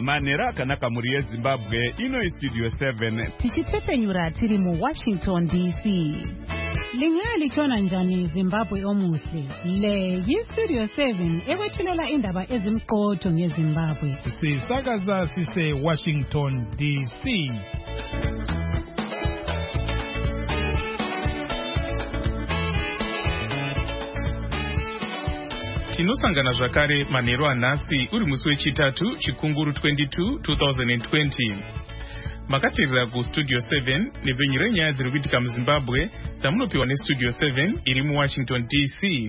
manera akanaka muri yeZimbabwe. Ino Studio 7 tichitepenyura tiri mu Washington DC. Lingali chona njani Zimbabwe omuhle. Le Studio 7 ekwethulela indaba ezimqotho ngeZimbabwe. Sisakaza sise Washington DC. Tinosangana zvakare manheru anhasi uri musi wechitatu chikunguru 22 2020. Makateerera kuStudio 7 nepfenyuro renyaya dziri kuitika muZimbabwe dzamunopiwa neStudio 7 iri muWashington DC.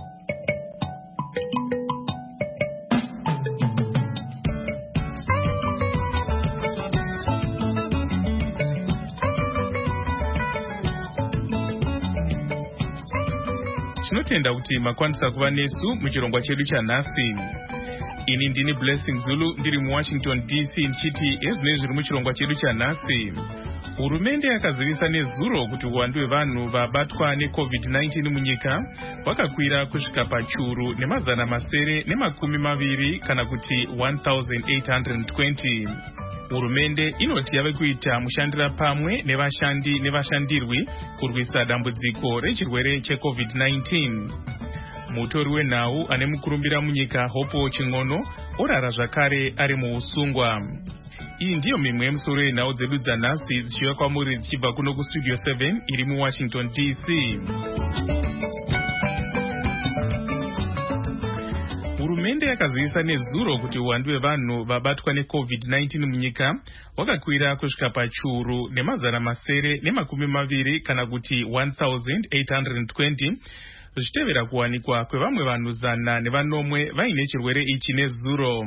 Tinotenda kuti makwanisa kuva nesu muchirongwa chedu chanhasi. Ini ndini Blessing Zulu ndiri muWashington DC ndichiti ezvinenge zviri muchirongwa chedu chanhasi. Hurumende yakazivisa nezuro kuti uwandu hwevanhu vabatwa neCovid-19 munyika hwakakwira kusvika pachuru nemazana masere nemakumi maviri kana kuti 1820. Hurumende inoti yave kuita mushandira pamwe nevashandi nevashandirwi kurwisa dambudziko rechirwere cheCovid-19. Mutori wenhau ane mukurumbira munyika Hopo Ching'ono orara zvakare ari muusungwa. Iyi ndiyo mimwe yemusoro yenhau dzedu dzanhasi dzichiuya kwamuri dzichibva kuno kuStudio 7 iri muWashington DC. Hurumende yakazivisa nezuro kuti uwandu hwevanhu vabatwa neCovid-19 munyika hwakakwira kusvika pachuru nemazana masere nemakumi maviri kana kuti 1820 zvichitevera kuwanikwa kwevamwe vanhu zana nevanomwe vaine chirwere ichi nezuro.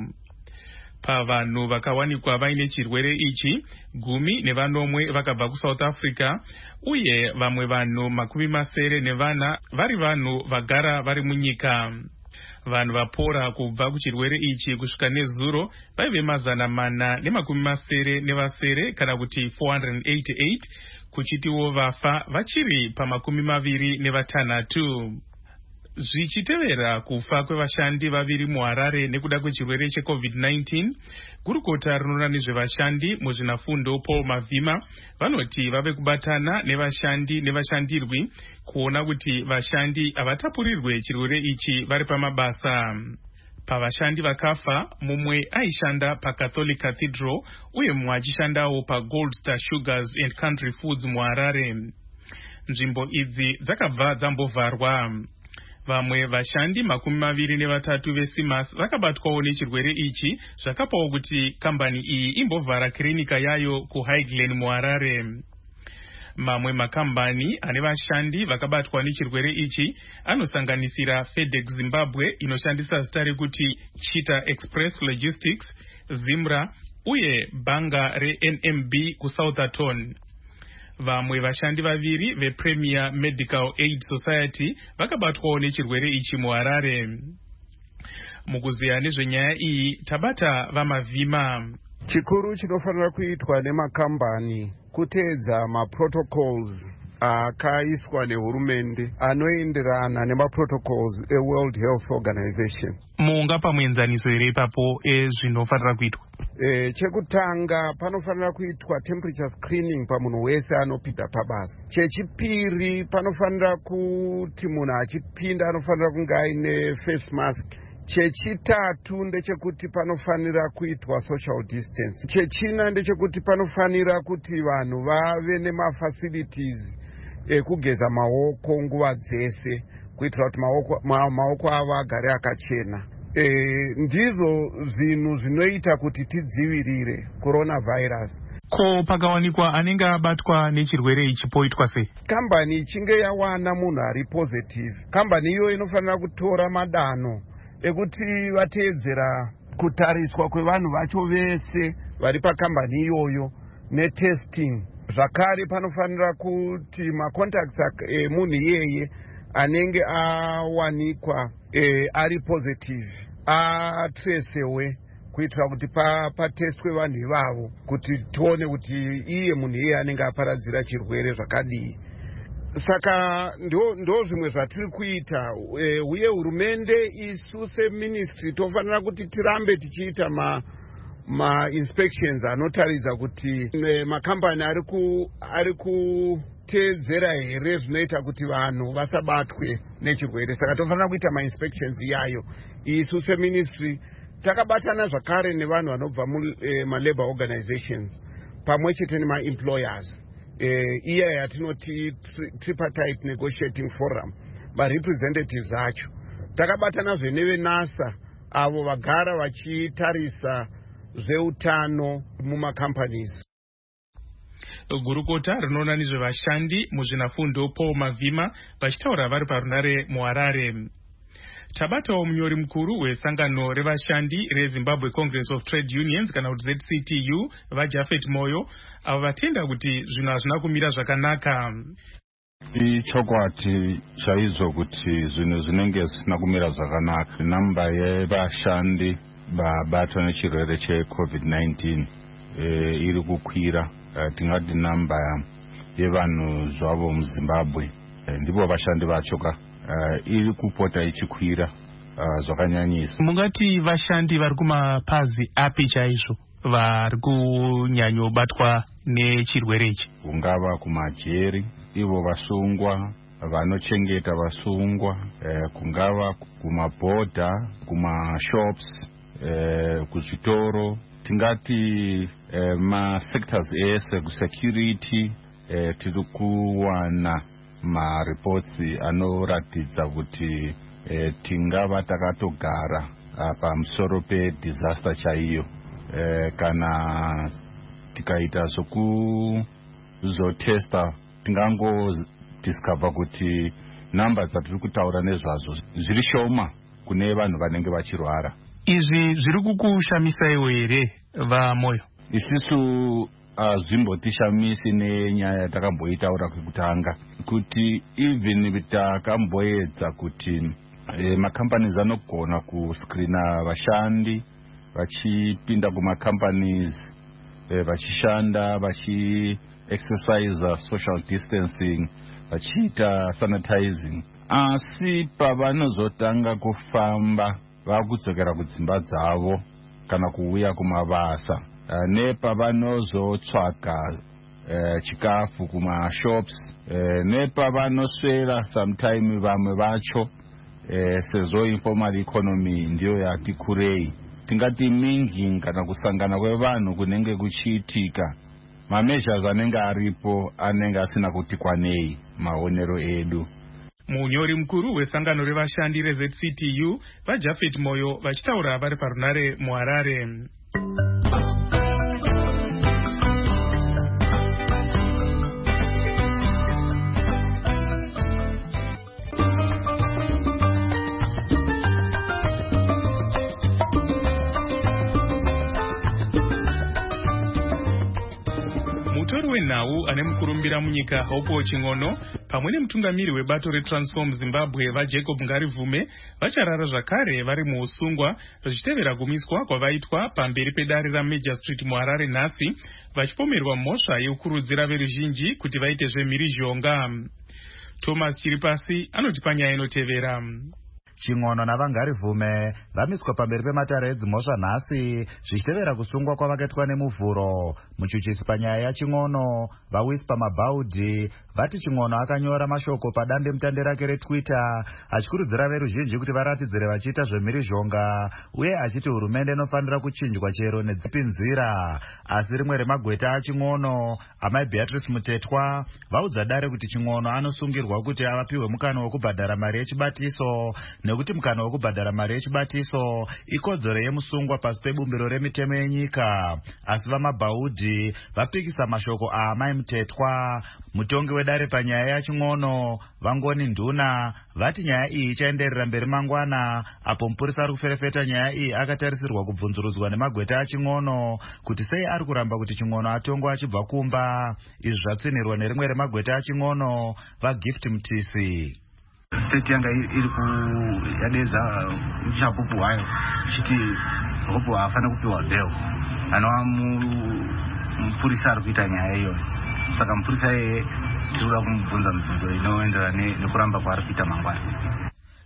Pavanhu vakawanikwa vaine chirwere ichi 10 nevanomwe vakabva kuSouth Africa uye vamwe vanhu makumi masere nevana vari vanhu vagara vari munyika. Vanhu vapora kubva kuchirwere ichi kusvika nezuro vaive mazana mana nemakumi masere nevasere kana kuti 488 kuchitiwo vafa vachiri pamakumi maviri nevatanhatu. Zvichitevera kufa kwevashandi vaviri muHarare nekuda kwechirwere cheCovid-19, gurukota rinoona nezvevashandi muzvinafundo Paul Mavhima vanoti vave kubatana nevashandi nevashandirwi kuona kuti vashandi havatapurirwe chirwere ichi vari pamabasa. Pavashandi vakafa, mumwe aishanda paCatholic Cathedral uye mumwe achishandawo paGold Star Sugars and Country Foods muHarare. Nzvimbo idzi dzakabva dzambovharwa. Vamwe vashandi makumi maviri nevatatu veSimas vakabatwawo nechirwere ichi zvakapawo kuti kambani iyi imbovhara kirinika yayo kuHighland muHarare. Mamwe makambani ane vashandi vakabatwa nechirwere ichi anosanganisira FedEx Zimbabwe inoshandisa zita rekuti Cheetah Express Logistics, Zimra uye bhanga reNMB kuSouthampton. Vamwe vashandi vaviri vePremier Medical Aid Society vakabatwawo nechirwere ichi muHarare. Mukuziya nezvenyaya iyi tabata vaMavhima. Chikuru chinofanira kuitwa nemakambani kuteedza maprotocols akaiswa nehurumende anoenderana nemaprotocols eWorld Health Organization. Munga pamuenzaniso here ipapo ezvinofanira kuitwa? Chekutanga panofanira kuitwa temperature screening pamunhu wese anopinda pabasa. Chechipiri panofanira kuti munhu achipinda anofanira kunge aine face mask. Chechitatu ndechekuti panofanira kuitwa social distance. Chechina ndechekuti panofanira kuti vanhu vave nemafacilities ekugeza maoko nguva dzese kuitira kuti maoko avo agare akachena. Ndizvo zvinhu zvinoita kuti tidzivirire coronavirus. Ko pakawanikwa anenge abatwa nechirwere ichi poitwa sei? Kambani ichinge yawana munhu ari positive, kambani iyo inofanira kutora madanho ekuti vateedzera kutariswa kwevanhu vacho vese vari pakambani iyoyo netesting. Zvakare panofanira kuti macontacts emunhu iyeye anenge awanikwa ari positive atracewe kuitira kuti patestwe vanhu ivavo kuti tione kuti iye munhu iyeye anenge aparadzira chirwere zvakadii. Saka ndo zvimwe zvatiri kuita, uye hurumende isu seministry tofanira kuti tirambe tichiita ma-inspections anotaridza kuti makambani ari kuteedzera here zvinoita kuti vanhu vasabatwe nechirwere. Saka tofanira kuita ma-inspections iyayo. Isu seministry takabatana zvakare nevanhu vanobva ma-labor organizations pamwe chete nema-employers. Iya yatinoti tripartite negotiating forum, ma-representatives acho. Takabatanazve nevenasa avo vagara vachitarisa zveutano mumacompanies. Gurukota rinoona nezvevashandi muzvinafundo Paul Mavhima vachitaura vari parunare muHarare. Tabatawo munyori mukuru wesangano revashandi reZimbabwe Congress of Trade Unions kana kuti ZCTU vaJafet Moyo avo vatenda kuti zvinhu hazvina kumira zvakanaka. Ichokwadi chaizvo kuti zvinhu zvinenge zvisina kumira zvakanaka. Namba yevashandi vabatwa nechirwere cheCovid-19 iri kukwira. Tingati namba yevanhu zvavo muZimbabwe ndipo vashandi vachoka iri kupota ichikwira zvakanyanyisa. Mungati vashandi vari kumapazi api chaizvo vari kunyanyobatwa nechirwere ichi? Kungava kumajeri, ivo vasungwa, vanochengeta vasungwa, kungava kumabhodha, kumashops, kuzvitoro, tingati ma-sectors ese, kusecurity, tiri kuwana ma-reports anoratidza kuti tingava takatogara pamusoro pe-disaster chaiyo. Kana tikaita zokuzotesta tingangodiscover kuti namba dzatiri kutaura nezvazvo zviri shoma kune vanhu vanenge vachirwara. Izvi zviri kukushamisaiwo here vaMoyo? Isisu zvimbotishamisi nenyaya takamboitaura kwekutanga kuti even takamboedza kuti macompanies anogona kuscreena vashandi vachipinda kumacompanies vachishanda vachi-exercise social distancing vachiita sanitizing, asi pavanozotanga kufamba vakudzokera kudzimba dzavo kana kuuya kumabasa nepavanozotsvaga chikafu kumashops nepavanoswera sometime vamwe vacho sezvo informal economy ndiyo yati kurei. Tingati minging kana kusangana kwevanhu kunenge kuchiitika, mameasures anenge aripo anenge asina kuti kwanei maonero edu. Munyori mukuru wesangano revashandi reZCTU vaJafet Moyo vachitaura vari parunare muHarare. Mutori wenhau ane mukurumbira munyika Hope Ching'ono pamwe nemutungamiri webato reTransform Zimbabwe vaJacob Ngarivume vacharara zvakare vari muusungwa zvichitevera gumiswa kwavaitwa pamberi pedare raMajor Street muHarare nhasi vachipomerwa mhosva yekukurudzira veruzhinji kuti vaite zvemhirizhonga. Thomas Chiripasi anoti panyaya inotevera. Ching'ono naVangarivume vamiswa pamberi pematare edzimhosva nhasi zvichitevera kusungwa kwavakaitwa nemuvhuro. Muchuchisi panyaya yaChing'ono vaWhisper Mabaudi vati Ching'ono akanyora mashoko padande mutande rake reTwitter achikurudzira veruzhinji kuti varatidzire vachiita zvemhirizhonga uye achiti hurumende inofanira kuchinjwa chero nedzipi nzira. Asi rimwe remagweta aChing'ono, amai Beatrice Mutetwa, vaudza dare kuti Ching'ono anosungirwa kuti avapiwe mukana wekubhadhara mari yechibatiso nekuti mukana wekubhadhara mari yechibatiso ikodzero yemusungwa pasi pebumbiro remitemo yenyika. Asi vaMabaudi vapikisa mashoko aamai Mutetwa. Mutongi wedare panyaya yaChing'ono Vangoni Nduna vati nyaya iyi ichaenderera mberi mangwana, apo mupurisa ari kuferefeta nyaya iyi akatarisirwa kubvunzurudzwa nemagweta aChing'ono kuti sei ari kuramba kuti Ching'ono atongwa achibva kumba. Izvi zvatsinirwa nerimwe remagweta aChing'ono vaGift Mtisi. State yanga iri kuyadedza chapupu hayo chiti Hope afana kupiwa bail. Anova mupurisa ari kuita nyaya iyoyo. Saka mupurisa yeye tinoda kumubvunza mibvunzo inoenderana nekuramba kwaari kuita mangwana.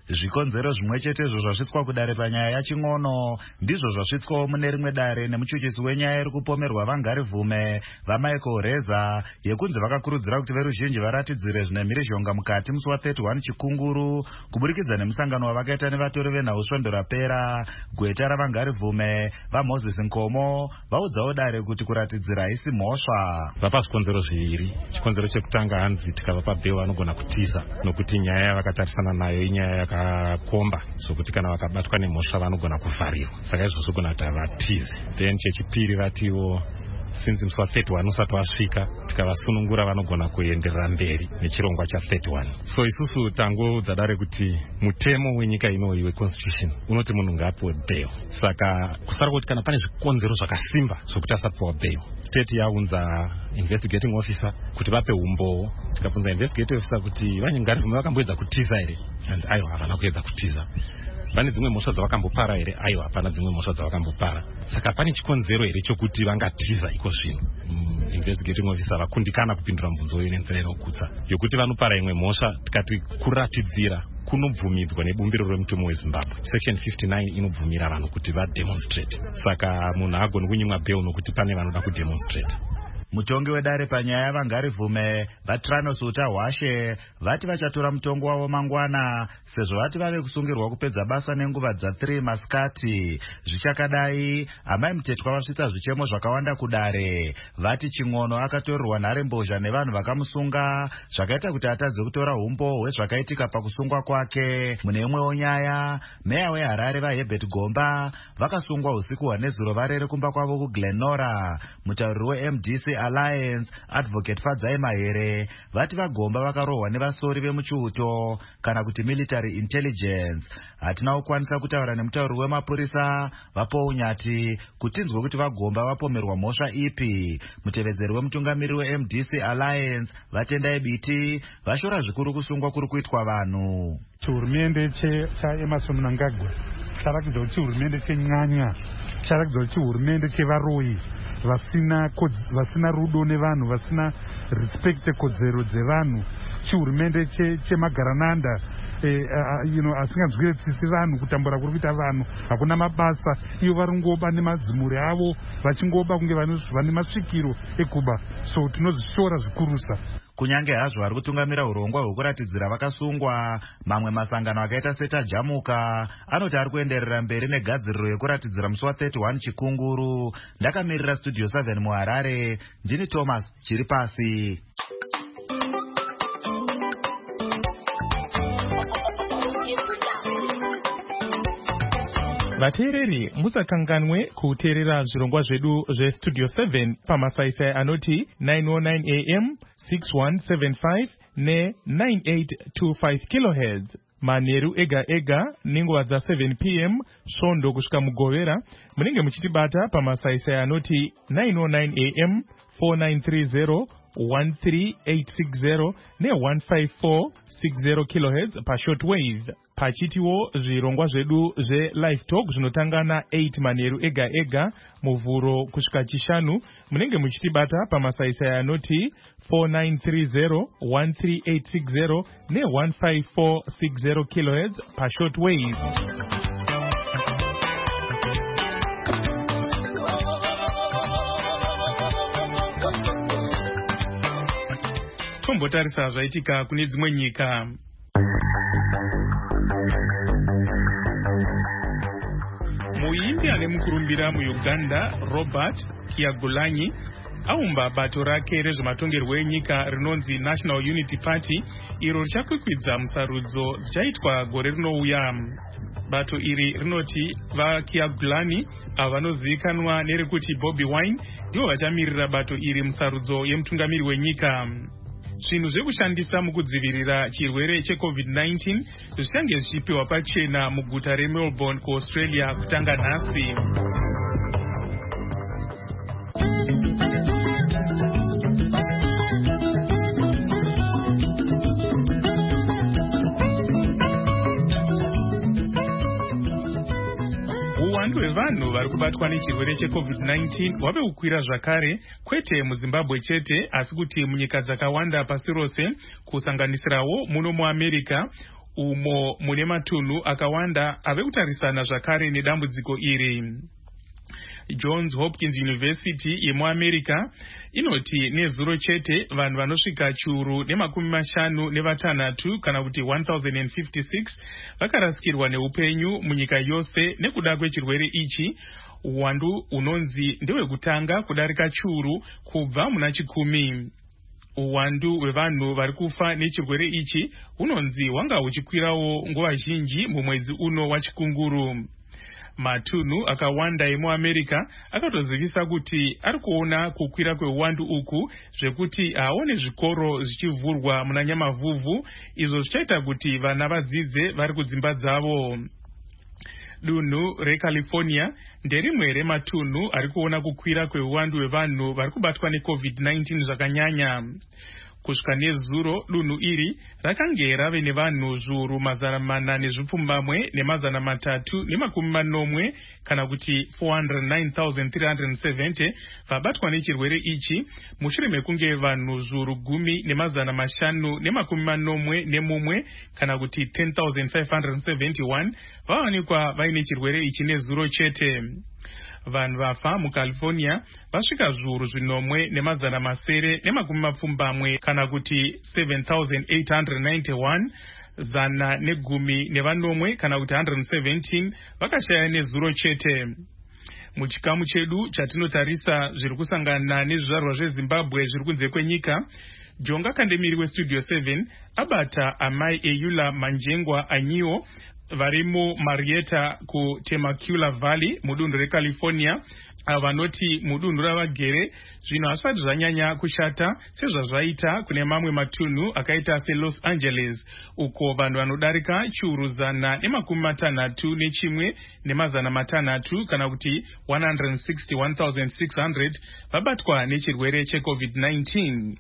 Zvikonzero zvimwe chetezvo zvasvitswa kudare panyaya yaching'ono ndizvo zvasvitswawo mune rimwe dare nemuchuchisi wenyaya iri kupomerwa vangarivume vaMichael Reza yekunzi vakakurudzira kuti veruzhinji varatidzire zvine mhirizhonga mukati musi wa31 Chikunguru kuburikidza nemusangano wavakaita nevatori venhau svondo rapera. Gweta ravangarivume vaMoses Nkomo vaudzawo dare kuti kuratidzira haisi mhosva. Vapa zvikonzero zviviri. Chikonzero chekutanga hanzi tikavapa bheo vanogona kutiza nokuti nyaya yavakatarisana nayo inyaya yakakomba sokuti kana vakabatwa nemhosva vanogona kuvhariwa, saka izvozvo gona kuti havatize. Then chechipiri vatiwo since musi wa31 usati wasvika tikavasunungura vanogona kuenderera mberi nechirongwa cha31. So isusu tangoudza dare kuti mutemo wenyika inoyi weconstitution unoti munhu ngaapiwe bail. Saka kusara kuti kana pane zvikonzero zvakasimba zvokuti asapiwa bail, state yaunza investigating officer kuti vape umboo. Tikabvunza investigating officer kuti vanyengarivume vakamboedza kutiza here, and aiwa havana kuedza kutiza. Vane dzimwe mhosva dzavakambopara here? Aiwa, hapana dzimwe mhosva dzavakambopara. Saka pane chikonzero here chokuti vangatiza iko zvino? Investigating officer vakundikana kupindura mubvunzo uyu nenzira inogutsa yokuti vanopara imwe mhosva tikati kuratidzira kunobvumidzwa nebumbiro remutemo weZimbabwe. Section 59 inobvumira vanhu kuti vademonstrate. Saka munhu agoni kunyimwa bail nokuti pane vanoda kudemonstrate. Mutongi wedare panyaya vangarivume vaTranos Utahwashe vati vachatora mutongo wavo mangwana sezvo vati vave kusungirwa kupedza basa nenguva dza3 masikati. Zvichakadai amai mutetwa vasvitsa zvichemo zvakawanda kudare. Vati ching'ono akatorerwa nharembozha nevanhu vakamusunga zvakaita kuti atadze kutora umbo hwezvakaitika pakusungwa kwake. Mune imwewo nyaya, meya weHarare vaHerbert Gomba vakasungwa usiku hwanezuro varere kumba kwavo kuGlenora. Mutauriri weMDC Alliance Advocate Fadzai Mahere vati vaGomba vakarohwa nevasori vemuchiuto kana kuti military intelligence. Hatina kukwanisa kutaura nemutauriri wemapurisa vaPounyati kuti tinzwe kuti vaGomba vapomerwa mhosva ipi. Mutevedzeri wemutungamiri weMDC Alliance vaTendai Biti vashora zvikuru kusungwa kuri kuitwa vanhu. Chihurumende chaEmerson Mnangagwa charakidza kuti chihurumende chenyanya, charakidza kuti chihurumende chevaroyi vasina rudo nevanhu, vasina respect kodzero dzevanhu, chihurumende chemagarananda asinganzwire tsitsi vanhu, kutambura kuri kuita vanhu, hakuna mabasa, iyo varingoba nemadzimuri avo vachingoba kunge vane masvikiro eguba. So tinozvishora zvikurusa. Kunyange hazvo vari kutungamira urongwa hwekuratidzira vakasungwa, mamwe masangano akaita setajamuka anoti ari kuenderera mberi negadziriro yekuratidzira musi wa31 Chikunguru. Ndakamirira Studio 7 muHarare, ndini Thomas Chiripasi. Vateereri, musakanganwe kuteerera zvirongwa zvedu zveStudio 7 pamasaisai anoti 909 AM, 6175 ne9825 kHz. Manheru ega ega nenguva dza7 PM svondo kusvika mugovera. Munenge muchitibata pamasaisai anoti 909 AM, 4930 13860 ne15460 kHz pashortwave. Pachitiwo zvirongwa zvedu zveLive Talk zvinotanga na8 manheru ega ega muvhuro kusvika chishanu. Munenge muchitibata pamasaisai anoti 4930 13860 ne15460 kHz pashortwave. Tombotarisa zvaitika kune dzimwe nyika. Muimbi ane mukurumbira muUganda Robert Kyagulanyi aumba bato rake rezvematongerwo enyika rinonzi National Unity Party, iro richakwikwidza musarudzo dzichaitwa gore rinouya. Bato iri rinoti vaKyagulanyi avo vanozivikanwa nerekuti Bobi Wine ndivo vachamirira bato iri musarudzo yemutungamiri wenyika. Zvinhu zvekushandisa mukudzivirira chirwere cheCovid-19 zvichange zvichipiwa pachena muguta reMelbourne kuAustralia kutanga nhasi. Uwandu hwevanhu vari kubatwa nechirwere cheCovid-19 hwave kukwira zvakare, kwete muZimbabwe chete asi kuti munyika dzakawanda pasi rose kusanganisirawo muno muAmerica, umo mune matunhu akawanda ave kutarisana zvakare nedambudziko iri. Johns Hopkins University yemuAmerica inoti nezuro chete vanhu vanosvika chiuru ne56 kana kuti 1056 vakarasikirwa neupenyu munyika yose nekuda kwechirwere ichi, uwandu unonzi ndewekutanga kudarika chiuru kubva muna 10. Uwandu hwevanhu vari kufa nechirwere ichi unonzi wanga uchikwirawo nguva zhinji mumwedzi uno wachikunguru. Matunhu akawanda emuAmerica akatozivisa kuti ari kuona kukwira kweuwandu uku zvekuti haone zvikoro zvichivhurwa muna Nyamavhuvhu, izvo zvichaita kuti vana vadzidze vari kudzimba dzavo. Dunhu reCalifornia nderimwe rematunhu ari kuona kukwira kweuwandu hwevanhu vari kubatwa neCovid-19 zvakanyanya. Kusvika nezuro dunhu iri rakange rave nevanhu zviuru 409,340 kana kuti 409,370 vabatwa nechirwere ichi, mushure mekunge vanhu zviuru 10,541 kana kuti 10,571 vawanikwa vaine chirwere ichi nezuro chete. Vanhu vafa muCalifornia vasvika zviuru 9,920 kana kuti 7,891, 110 kana kuti 117 vakashaya nezuro chete. Muchikamu chedu chatinotarisa zviri kusangana nezvizvarwa zveZimbabwe zviri kunze kwenyika, Jonga Kandemiri weStudio 7 abata amai Eula Manjengwa Anyiwo varimo Marietta kuTemecula Valley mudunhu reCalifornia, vanoti mudunhu ravagere zvino hasati zvanyanya kushata sezvazvaita kune mamwe matunhu akaita seLos Angeles, uko vanhu vanodarika chiuru 161,600 kana kuti 161,600 vabatwa nechirwere cheCovid-19.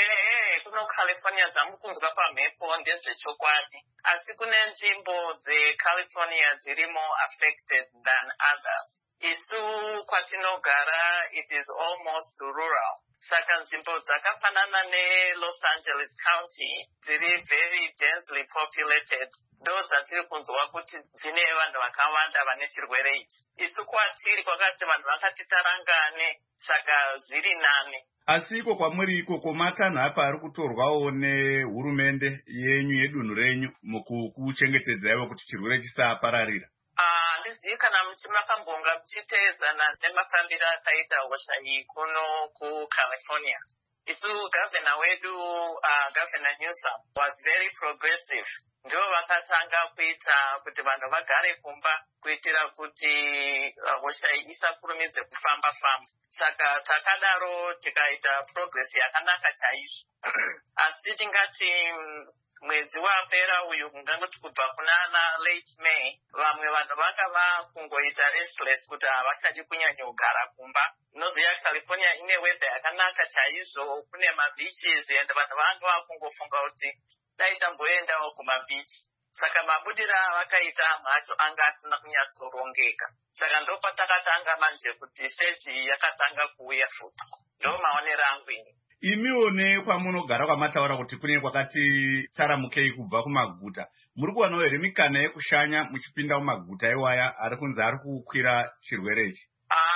California dzamukunzwa pamhepo ndezvechokwadi, asi kune nzvimbo dzeCalifornia dziri more affected than others. Isu kwatinogara it is almost rural, saka nzvimbo dzakafanana neLos Angeles County dziri very densely populated ndo dzatiri kunzwa kuti dzine vanhu vakawanda vane chirwere ichi. Isu kwatiri kwakati vanhu vakatitarangane, saka zviri nani. Asi iko kwamuri ikoko matanhu apa ari kutorwawo nehurumende yenyu yedunhu renyu mukuchengetedzaiwo kuti chirwere chisapararira? Handizivi kana makambonga muchiteedzana nemafambiro akaita hosha iyi kuno kuCalifornia. Isu gavhena wedu Governor Newsom was very progressive. Ndio vakatanga kuita kuti vanhu vagare kumba kuitira kuti hosha iyi isakurumidze kufamba. Saka takadaro tikaita progress yakanaka chaizvo. Asi tingati mwedzi wapera uyu ungangoti kubva kunana late May, vamwe vanhu vakava kungoita restless kuti havachadi kunyanya kugara kumba. Noziya California ine weather yakanaka chaizvo, kune mabeaches and vanhu vanga vakungofunga kuti dai tamboendawo kumabichi. Saka mabudira vakaita mhatso anga asina kunyatsorongeka. Saka ndopatakatanga manje kuti seji yakatanga kuuya futi. Ndo maonero angu ini. Imiwo kwamunogara kwamataura kuti kune kwakati taramukei kubva kumaguta, muri kuwanawo here mikana yekushanya muchipinda mumaguta iwaya ari kunzi ari kukwira chirwere ichi?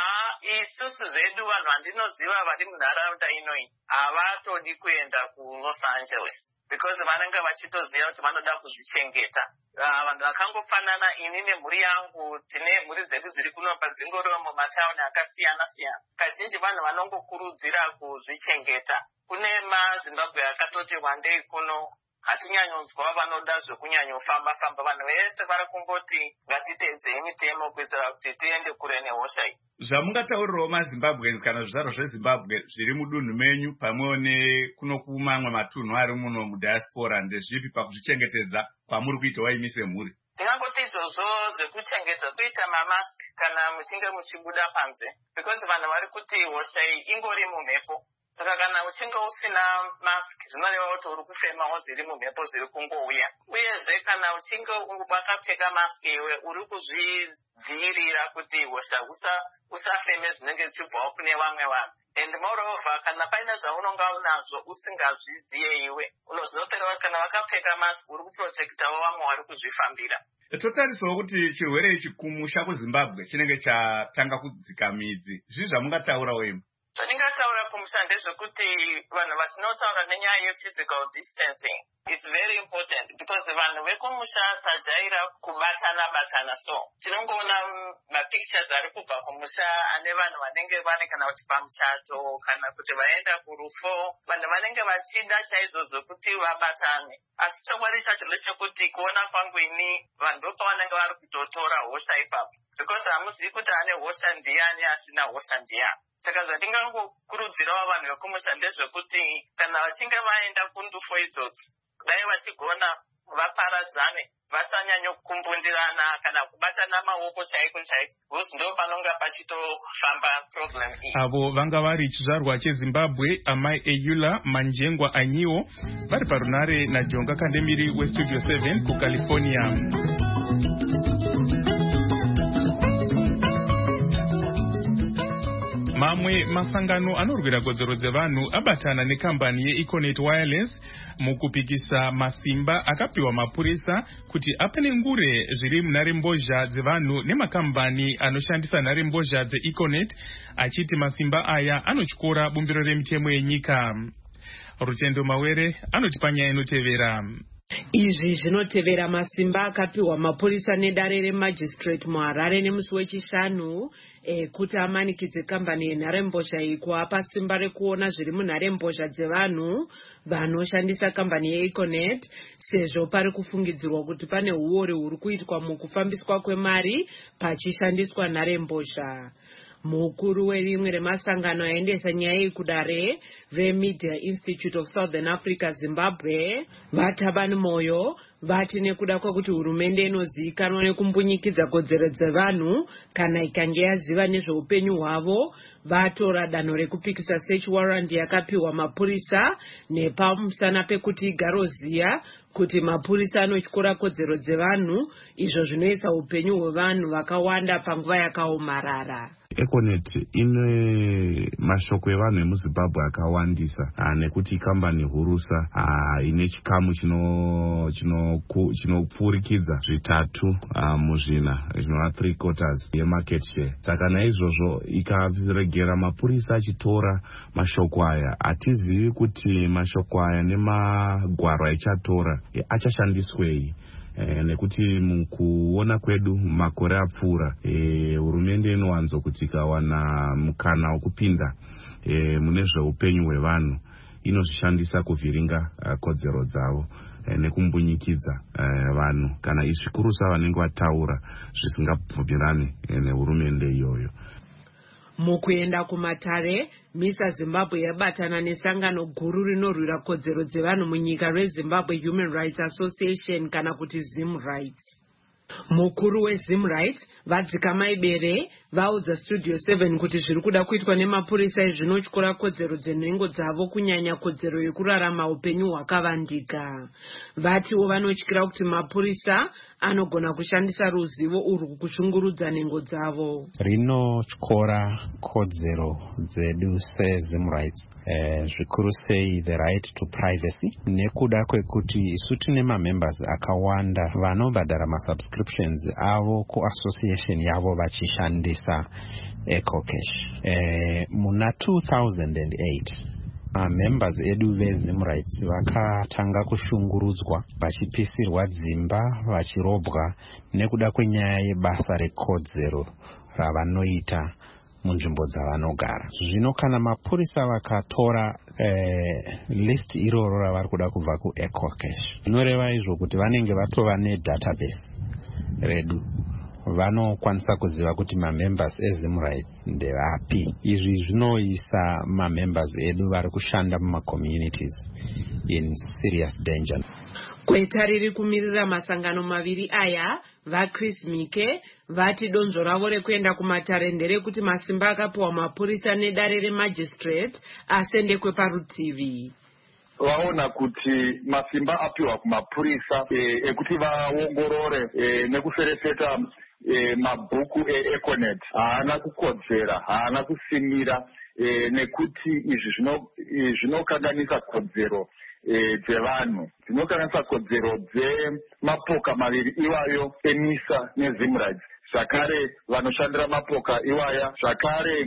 Isusu zvedu vanhu vandinoziva vari munharaunda inoyi havatodi kuenda kuLos Angeles because vanenge vachitoziva kuti vanoda kuzvichengeta. Vanhu vakangofanana ini nemhuri yangu, tine mhuri dzedu dziri kunopa dzingoriwo mumatauni akasiyana siyana. Kazhinji vanhu vanongokurudzira kuzvichengeta. Kune maZimbabwe akatoti wandei kuno hatinyanyonzwa vanoda zvekunyanyofamba. Vanhu vese vari kungoti ngatiteedzei mitemo kuitira kuti tiende kure nehosha iyi. Zvamungataurirawo maZimbabweans kana zvizvarwa zveZimbabwe zviri mudunhu menyu pamwewo nekuno kumamwe matunhu ari muno mudiaspora, ndezvipi pakuzvichengetedza kwamuri kuita waimi semhuri? Ndingangoti izvozvo zvekuchengeta, kuita mamask kana muchinge muchibuda panze, because vanhu vari kuti hosha iyi ingori mumhepo. saka kana uchinge usina mask zvinoreva kuti uri kufemawo zviri mumhepo zviri kungouya. Uyezve kana uchinge wakapfeka mask iwe uri kuzvidzivirira kuti hosha usafeme zvinenge zvichibvawo kune vamwe vanhu. And moreover, kana paine zvaunonga unazvo usingazviziye iwe unozvinopera kana wakapfeka mask uri kuprotectawo vamwe vari kuzvifambira. Totarisawo kuti chirwere ichi kumusha kuZimbabwe chinenge chatanga kudzika midzi. Zvii zvamungataura wemwe? Zvandingataura kumusha ndezvekuti vanhu vachinotaura nenyaya yephysical distancing it's very important because vanhu vekumusha tajaira kubatana so tinongoona mapictures ari kubva kumusha ane vanhu vanenge vane kana kuti pamuchato kana kuti vaenda kurufo vanhu vanenge vachida chaizvo zvokuti vabatane asi chokwadi chacho ndechekuti kuona kwangu ini vanhu ndopavanenge vari kutotora hosha ipapo because hamuzivi kuti ane hosha ndiani asina hosha ndiani. Saka zvandingangokurudzirawo vanhu vekumusha ndezvekuti kana vachinge vaenda kundufo idzodzo dai vachigona vaparadzane vasanyanya kukumbundirana kana kubatana maoko chaiko because ndo panonga pachitofamba problem iyi. Avo vanga vari chizvarwa cheZimbabwe amai Eyula Manjengwa Anyiwo vari parunare naJonga Kandemiri weStudio 7 kuCalifornia. Mamwe masangano anorwira kodzero dzevanhu abatana nekambani yeEconet Wireless mukupikisa masimba akapiwa mapurisa kuti apenengure zviri munharembozha dzevanhu nemakambani anoshandisa nharembozha dzeEconet achiti masimba aya anotyora bumbiro remitemo yenyika. Rutendo Mawere anoti panyaya inotevera. Izvi zvinotevera masimba akapiwa mapurisa nedare remajistrate muHarare nemusi wechishanu kuti amanikidze kambani yenharembozha iyi kuapa simba rekuona zviri munharembozha dzevanhu vanoshandisa kambani yeEconet sezvo pari kufungidzirwa kuti pane uori huri kuitwa mukufambiswa kwemari pachishandiswa nharembozha. Mukuru werimwe remasangano aendesa nyaya iyi kudare veMedia Institute of Southern Africa Zimbabwe vaThabani Moyo vati nekuda kwekuti hurumende inozivikanwa nekumbunyikidza kodzero dzevanhu kana ikange yaziva nezveupenyu hwavo vatora danho rekupikisa search warrant yakapiwa mapurisa nepamusana pekuti igaroziya kuti mapurisa anotyora kodzero dzevanhu izvo zvinoisa upenyu hwevanhu vakawanda panguva yakaomarara. Econet ine mashoko evanhu emuZimbabwe akawandisa nekuti kambani hurusa ine chikamu chinopfurikidza zvitatu muzvina zvinova 3/4 yemarket share. Saka naizvozvo ikaregera mapurisa achitora mashoko aya hatizivi kuti mashoko aya nemagwaro aichatora achashandiswei. Nekuti mukuona kwedu makore apfuura hurumende inowanzo kuti ikawana mukana wokupinda mune zveupenyu hwevanhu inozvishandisa kuvhiringa kodzero dzavo nekumbunyikidza vanhu kana izvikurusa vanenge vataura zvisingabvumirane nehurumende iyoyo. Mukuenda kumatare Misa Zimbabwe yabatana nesangano guru rinorwira kodzero dzevanhu munyika reZimbabwe Human Rights Association kana kuti Zim Rights. Mukuru weZim Rights Vadzikamai Bere vaudza Studio 7 kuti zviri kuda kuitwa nemapurisa zvinotyora kodzero dzenhengo dzavo kunyanya kodzero yekurarama upenyu hwakavandika. Vatiwo vanotyira kuti mapurisa anogona kushandisa ruzivo urwu kushungurudza nhengo dzavo. Rinotyora kodzero dzedu seZim Rights zvikuru sei the right to privacy nekuda kwekuti isu tine mamembers akawanda vanobhadhara masubscriptions avo kuassociation yavo vachishandisa EcoCash. Muna 2008 members edu veZim Rights vakatanga kushungurudzwa vachipisirwa dzimba vachirobwa nekuda kwenyaya yebasa rekodzero ravanoita munzvimbo dzavanogara. Zvino kana mapurisa vakatora list iroro ravari kuda kubva kuEcoCash zvinoreva izvo kuti vanenge vatova nedatabase redu vanokwanisa kuziva kuti mamembers eZim Rights ndevapi. Izvi zvinoisa mamembers edu vari kushanda mumacommunities in serious danger. Gweta riri kumirira masangano maviri aya, vaChris Mike, vati donzvo ravo rekuenda kumatare nderekuti masimba akapiwa mapurisa nedare remagistrate asendekwe parutivi. Vaona kuti masimba apiwa kumapurisa ekuti vaongorore nekuferefeta mabhuku eEconet haana kukodzera, haana kusimira, nekuti izvi zvinokanganisa kodzero dzevanhu, dzinokanganisa kodzero dzemapoka maviri iwayo eMISA neZimRights, zvakare vanoshandira mapoka iwaya, zvakare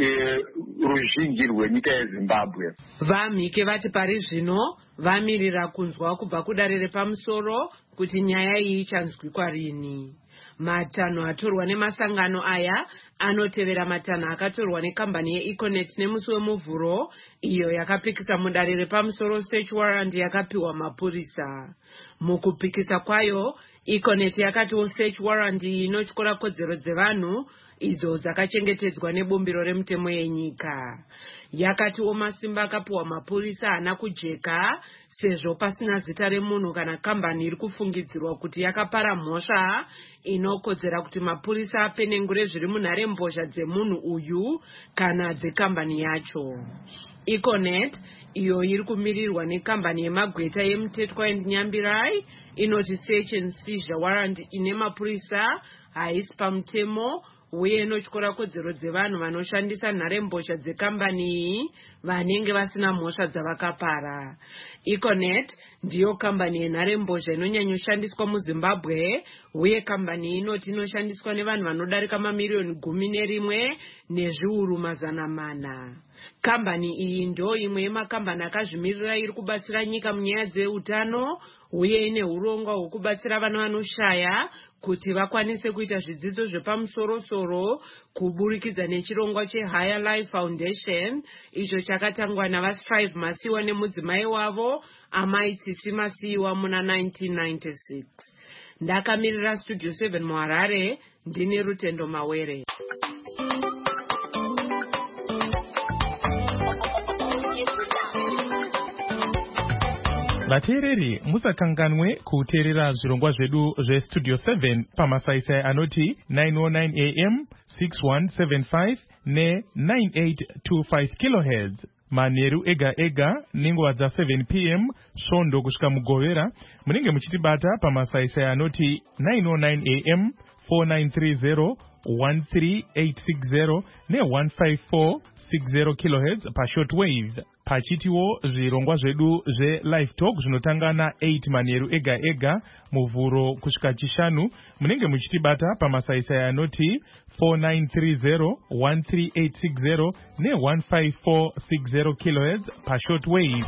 ruzhinji rwenyika yeZimbabwe. VaMhike vati pari zvino vamirira kunzwa kubva kudare repamusoro kuti nyaya iyi ichanzwikwa rini. Matanho atorwa nemasangano aya anotevera matanho akatorwa nekambani yeEconet nemusi wemuvhuro, iyo yakapikisa mudare repamusoro search warrant yakapiwa mapurisa. Mukupikisa kwayo, Econet yakatiwo search warrant iyi inotyora kodzero dzevanhu idzo dzakachengetedzwa nebumbiro remutemo yenyika. Yakatiwo masimba akapiwa mapurisa haana kujeka, sezvo pasina zita remunhu kana kambani iri kufungidzirwa kuti yakapara mhosva inokodzera kuti mapurisa apenengure zviri munharembozha dzemunhu uyu kana dzekambani yacho. Econet, iyo iri kumirirwa nekambani yemagweta yemutetwa eNyambirai, inoti search and seizure warrant ine mapurisa haisi pamutemo uye inotyora kodzero dzevanhu vanoshandisa nharembozha dzekambani iyi vanenge vasina mhosva dzavakapara. Econet ndiyo kambani yenharembozha inonyanyoshandiswa muZimbabwe, uye kambani inoti inoshandiswa nevanhu vanodarika mamiliyoni 11 nezviuru 400. Kambani iyi ndo imwe yemakambani akazvimirira iri kubatsira nyika munyaya dzeutano, uye ine urongwa hwekubatsira vana vanoshaya kuti vakwanise kuita zvidzidzo zvepamusoro-soro kuburikidza nechirongwa cheHigher Life Foundation, izvo chakatangwa navaStrive Masiwa nemudzimai wavo Amai Tsitsi Masiwa muna 1996. Ndakamirira Studio 7 muHarare, ndini Rutendo Mawere. Vateereri, musakanganwe kuteerera zvirongwa zvedu zveStudio 7 pamasaisai anoti 909 AM, 6175 ne9825 kHz. Manheru ega ega nenguva dza7 PM svondo kusvika mugovera munenge muchitibata pamasaisai anoti 909 AM, 4930 13860 ne15460 kHz pashortwave. Pachitiwo zvirongwa zvedu zveLive Talk zvinotanga na8 manheru ega ega muvhuro kusvika chishanu munenge muchitibata pamasaisai anoti 4930 13860 ne15460 kHz pashortwave.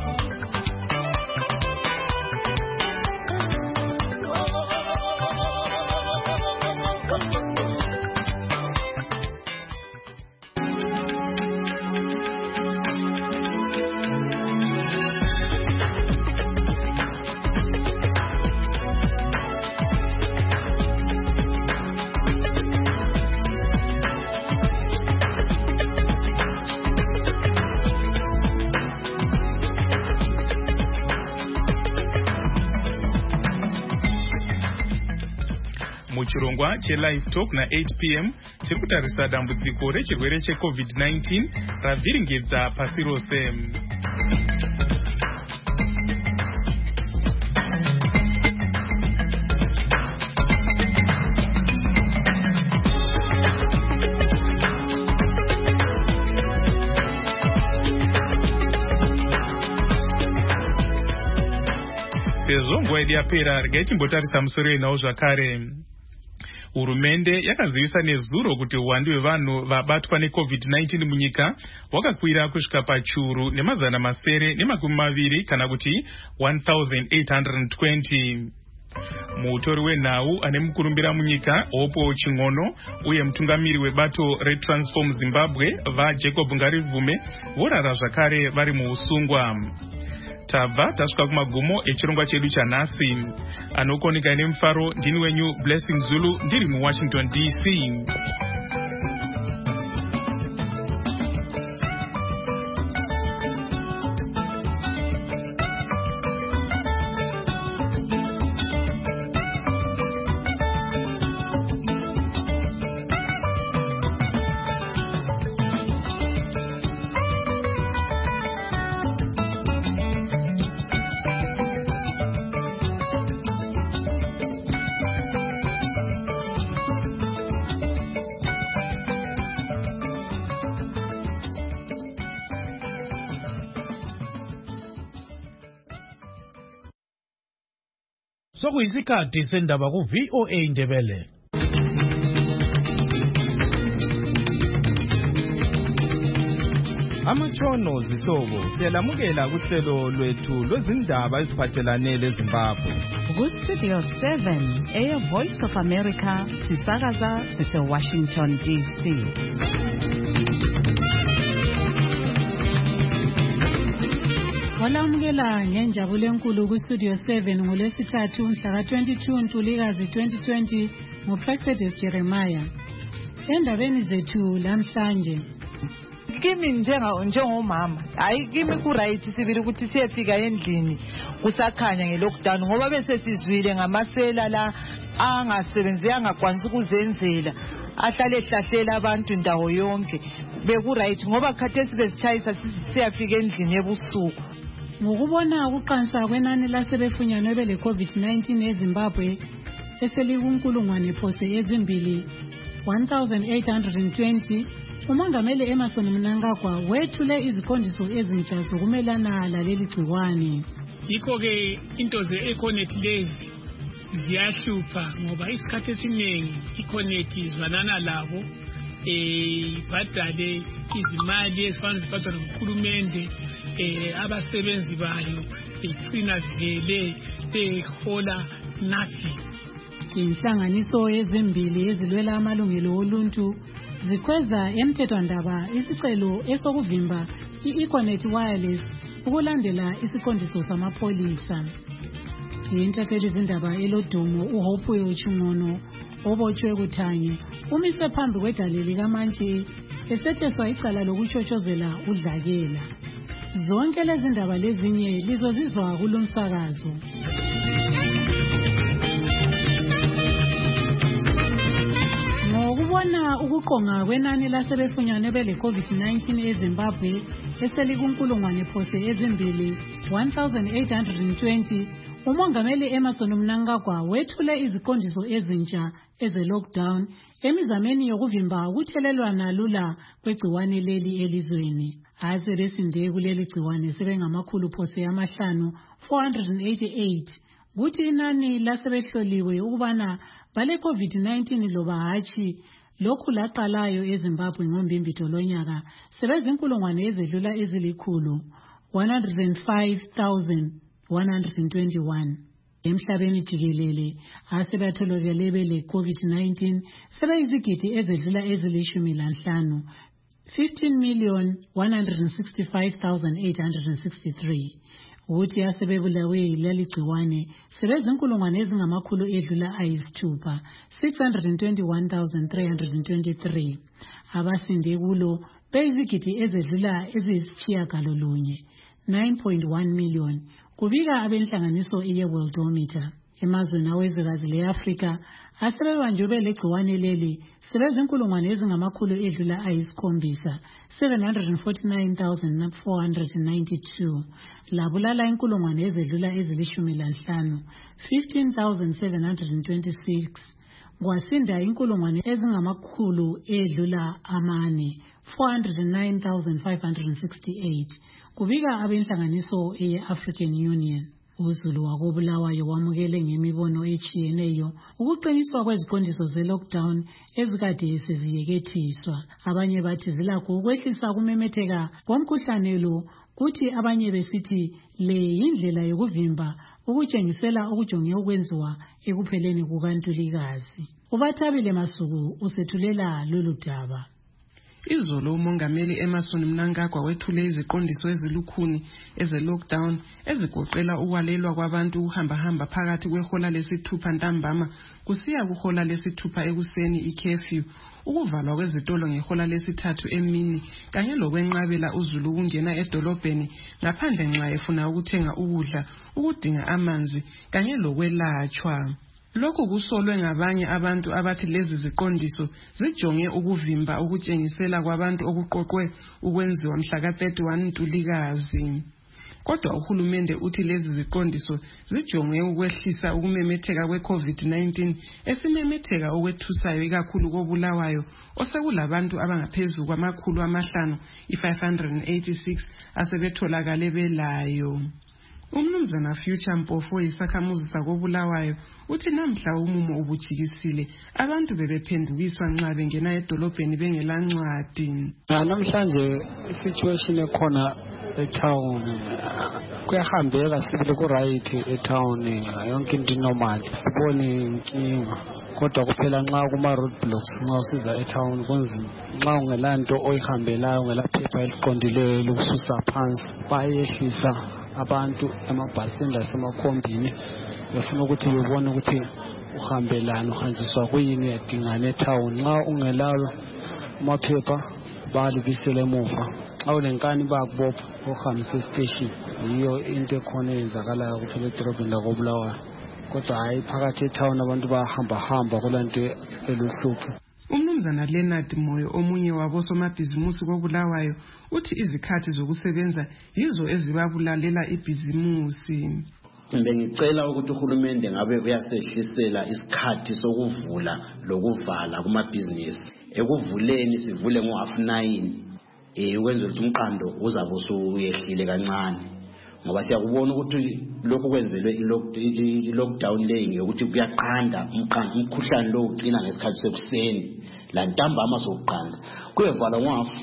Muchirongwa cheLive Talk na8 PM tiri kutarisa dambudziko rechirwere cheCovid-19 ravhiringidza pasi rose. Sezvo nguva yedu yapera, regai timbotarisa musoro yenhau zvakare. Hurumende yakazivisa nezuro kuti uwandu hwevanhu vabatwa neCovid-19 munyika hwakakwira kusvika pachiuru nemazana masere nemakumi maviri kana kuti 1820. Mutori wenhau ane mukurumbira munyika Hopo Ching'ono uye mutungamiri webato reTransform Zimbabwe vaJacob Ngarivume vorara zvakare vari muusungwa. Tabva tasvika kumagumo echirongwa chedu chanhasi. Anokonika nemufaro ndini wenyu Blessing Zulu ndiri muWashington DC. sokuyisikhathi sendaba ku-VOA Indebele. Amatshono zihlobo siyalamukela kuhlelo lwethu lwezindaba eziphathelane leZimbabwe. Ku-Studio 7 eyeVoice of America sisakaza sise-Washington DC. Walamukela ngenjabulo enkulu ku-Studio 7 ngolwesithathu mhla ka-22 Ntulikazi 2020 nguPrexedis Jeremiah. Endabeni zethu lamhlanje, kimi njengomama hayi kimi ku-right sibili ukuthi siyefika endlini kusakhanya nge-lockdown ngoba bese sizwile ngamasela la angasebenzi angakwanisa ukuzenzela ahlale ehlahlela abantu ndawo yonke beku-right ngoba khathesi besitshayisa siyafika endlini ebusuku. Ngokubona ukuqansa kwenani lasebefunyanwe bele COVID-19 eZimbabwe eselikunkulungwane phose ezimbili 1820, umongameli Emmerson Mnangagwa wethule iziqondiso ezintsha zokumelana laleli gciwane. Yikho-ke into ze-Econet lezi ziyahlupha ngoba isikhathi esiningi i-Econet izwanana labo ibhadale izimali ezifana zibhadalwa nguhulumende, abasebenzi bayo begcina vele behola nothing. Inhlanganiso ezimbili ezilwela amalungelo oluntu zikhweza emthethwandaba isicelo esokuvimba i-Econet Wireless ukulandela isiqondiso samapholisa. Intatheli zindaba elodumo uHope Chungono obotshwe kuThanye umise phambi kwedale likaMantshi esetheswa icala lokushotshozela udlakela. Zonke lezi ndaba lezinye lizozizwa kulomsakazo. Ngokubona ukuqonga kwenani lasebefunyanwe bele COVID-19 eZimbabwe eselikunkulungwane phose ezimbili 1820, umongameli Emmerson Mnangagwa wethule iziqondiso ezintsha eze-lockdown emizameni yokuvimba ukuthelelwana lula kwegciwane leli elizweni. Asebesinde kuleli gciwane sebengamakhulu phose amahlanu 488, kuthi inani lasebehloliwe ukubana bale COVID-19 loba hatshi lokhu laqalayo eZimbabwe ngombimbito lonyaka sebezinkulungwane ezedlula ezilikhulu 105,121. Emhlabeni jikelele asebatholakele bele COVID-19 sebeyizigidi ezedlula ezili-15, 15,165,863. Ukuthi asebebulawe leli gciwane sebezinkulungwane ezingamakhulu edlula ayisithupha 621,323. Abasinde kulo beyizigidi ezedlula eziyisitshiyagalolunye 9.1 million, kubika abenhlanganiso ye-Worldometer. Emazweni awezwekazi le-Afrika asebebanjwe bele gciwane leli sebezinkulungwane ezingamakhulu edlula ayisikhombisa 749,492. Labulala inkulungwane ezedlula ezili-15 15,726. Kwasinda inkulungwane ezingamakhulu edlula amane 409,568, kubika abenhlanganiso ye-African Union. UZulu wakobulawayo wamukele ngemibono etshiyeneyo ukuqiniswa kweziqondiso ze-lockdown ezikade seziyekethiswa. Abanye bathi zilakho ukwehlisa kumemetheka komkhuhlane lo, kuthi abanye besithi le yindlela yokuvimba ukutshengisela okujonge ukwenziwa ekupheleni kukaNtulikazi. uBathabile Masuku usethulela lolu daba. Izolo umongameli Emmerson Mnangagwa wethule iziqondiso ezilukhuni eze-lockdown ezigoqela ukwalelwa kwabantu ukuhamba phakathi kwehola lesithupha ntambama kusiya kuhola lesithupha ekuseni i-curfew, ukuvalwa kwezitolo ngehola lesithathu emini kanye lokwenqabela uzulu ukungena edolobheni ngaphandle nxa efuna ukuthenga ukudla, ukudinga amanzi kanye lokwelatshwa. Lokhu kusolwe ngabanye abantu abathi lezi ziqondiso zijonge ukuvimba ukutshengisela kwabantu okuqoqwe ukwenziwa mhla ka-31 Ntulikazi. Kodwa uhulumende uthi lezi ziqondiso zijonge ukwehlisa ukumemetheka kwe-COVID-19 esimemetheka okwethusayo ikakhulu kobulawayo osekulabantu abangaphezulu kwamakhulu 586 asebetholakale belayo. Umnumzana Future Mpofu isakhamuzi sakobulawayo uthi namhla umumo ubujikisile abantu bebephendukiswa nxa bengena edolobheni bengelancwadi. Namhlanje isituation ekhona etown kuyahambeka sibile ku right etown yonke into normal sibone inkinga kodwa kuphela nxa kuma roadblocks nxa usiza etown kunzima nxa ungelanto oyihambelayo ngelaphepha eliqondileyo lokususa phansi bayehlisa abantu emabhasini lasemakhombini befuna ukuthi bebone ukuthi uhambelana uhanjiswa kuyini yadingana etown nxa ungelayo amaphepha balibisele emuva xa ulenkani bakubopha uhambise station yiyo into ekhona eyenzakalayo ukuthi edorobheni lakobulawayo kodwa hayi phakathi etown abantu bahamba kulanto eluhlupho. Umnumzana Leonard Moyo omunye wabosomabhizimusi kobulawayo uthi izikhathi zokusebenza yizo ezibabulalela ibhizimusi. Bengicela ukuthi uhulumende ngabe uyasehlisela isikhathi sokuvula lokuvala kumabhizinisi. Ekuvuleni sivule ngo-9:30 ukwenzela ukuthi umqando uzabe usuyehlile kancane ngoba siyakubona ukuthi lokho kwenzelwe i-lockdown leyi ukuthi kuyaqanda umkhuhlane lo uqina ngesikhathi sekuseni la ntambama sokuqanda kuyevala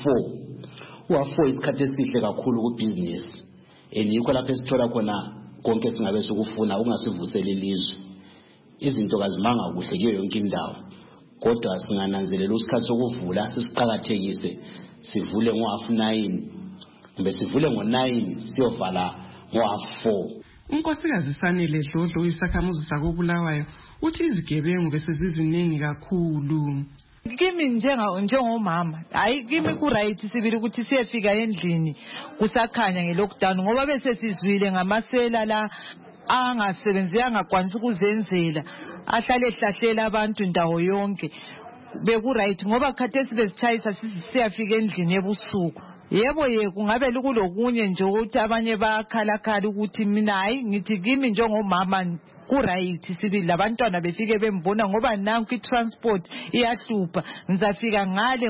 ngo-4 isikhathi esihle kakhulu kubhizinisi yikho lapho esithola khona konke singabe sikufuna ungasivuseli ilizwe izinto kazimanga kuhle kiyo yonke indawo kodwa singananzelela isikhathi sokuvula sisiqhakathekise sivule ngo-9:30 kumbe sivule ngo-9 siyovala ngo-4. Unkosikazi Sanele Dlodlo isakhamuzi sakobulawayo uthi izigebengu besiziningi kakhulu. Kimi njengomama hayi kimi ku right sibili ukuthi siyefika endlini kusakhanya ngelockdown ngoba bese sizwile ngamasela la angasebenzi angakwanisa ukuzenzela ahlale ehlahlela abantu ndawo yonke beku right ngoba khathesi besitshayisa siyafika endlini ebusuku. Yebo kungabe kulokunye nje ukuthi abanye bakhalakhala ukuthi mina hayi ngithi kimi njengomama ku right sibili labantwana befike bembona ngoba nanku i-transport iyahlupha ngizafika ngale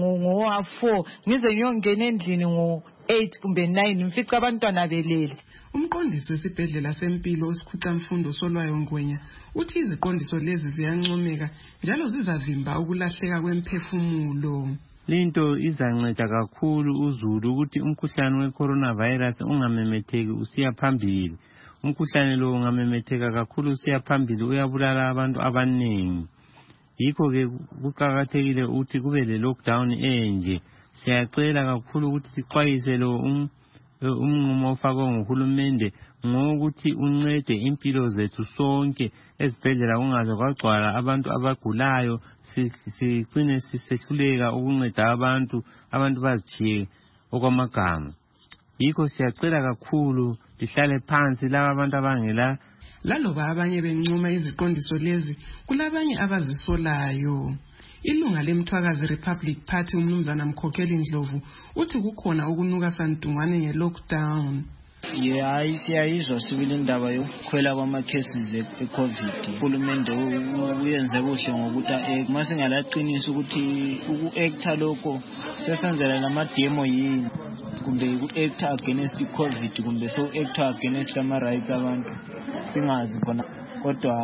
ngo-4 ngize ngiyongena endlini ngo-8 kumbe 9 mfica abantwana belele. Umqondisi wesibhedlela sempilo osikhucamfundo Solwayo Ngwenya uthi iziqondiso lezi ziyancomeka njalo zizavimba ukulahleka kwemphefumulo. Linto izanceda kakhulu uzulu ukuthi umkhuhlane we-coronavirus ungamemetheki usiya phambili. Umkhuhlane lo ungamemetheka kakhulu usiya phambili uyabulala abantu abaningi. Yikho ke kuqakathekile ukuthi kube le lockdown enje. Siyacela kakhulu ukuthi sixwayise lo umnqumo ofakwe nguhulumende ngokuthi uncede impilo zethu sonke ezibhedlela kungaze kwagcwala abantu abagulayo sicine sisehluleka ukunceda abantu bazijiye okwamagama. Yikho siyacela kakhulu lihlale phansi laba abantu abangela laloba abanye bencuma iziqondiso lezi kulabanye abazisolayo. Ilunga lemthwakazi Republic Party umnumzana Mkhokheli Ndlovu uthi kukhona ukunuka santungwane nge-lockdown. Hayi siyayizwa sibili indaba yokukhwela kwama-cases e-COVID. Uhulumende uyenze kuhle ngokuthi masingalaqinisa ukuthi uku-acta lokho sesenzela nama-demo yini kumbe uku-acta against i-COVID kumbe so-acta against ama-rights abantu singazi khona kodwa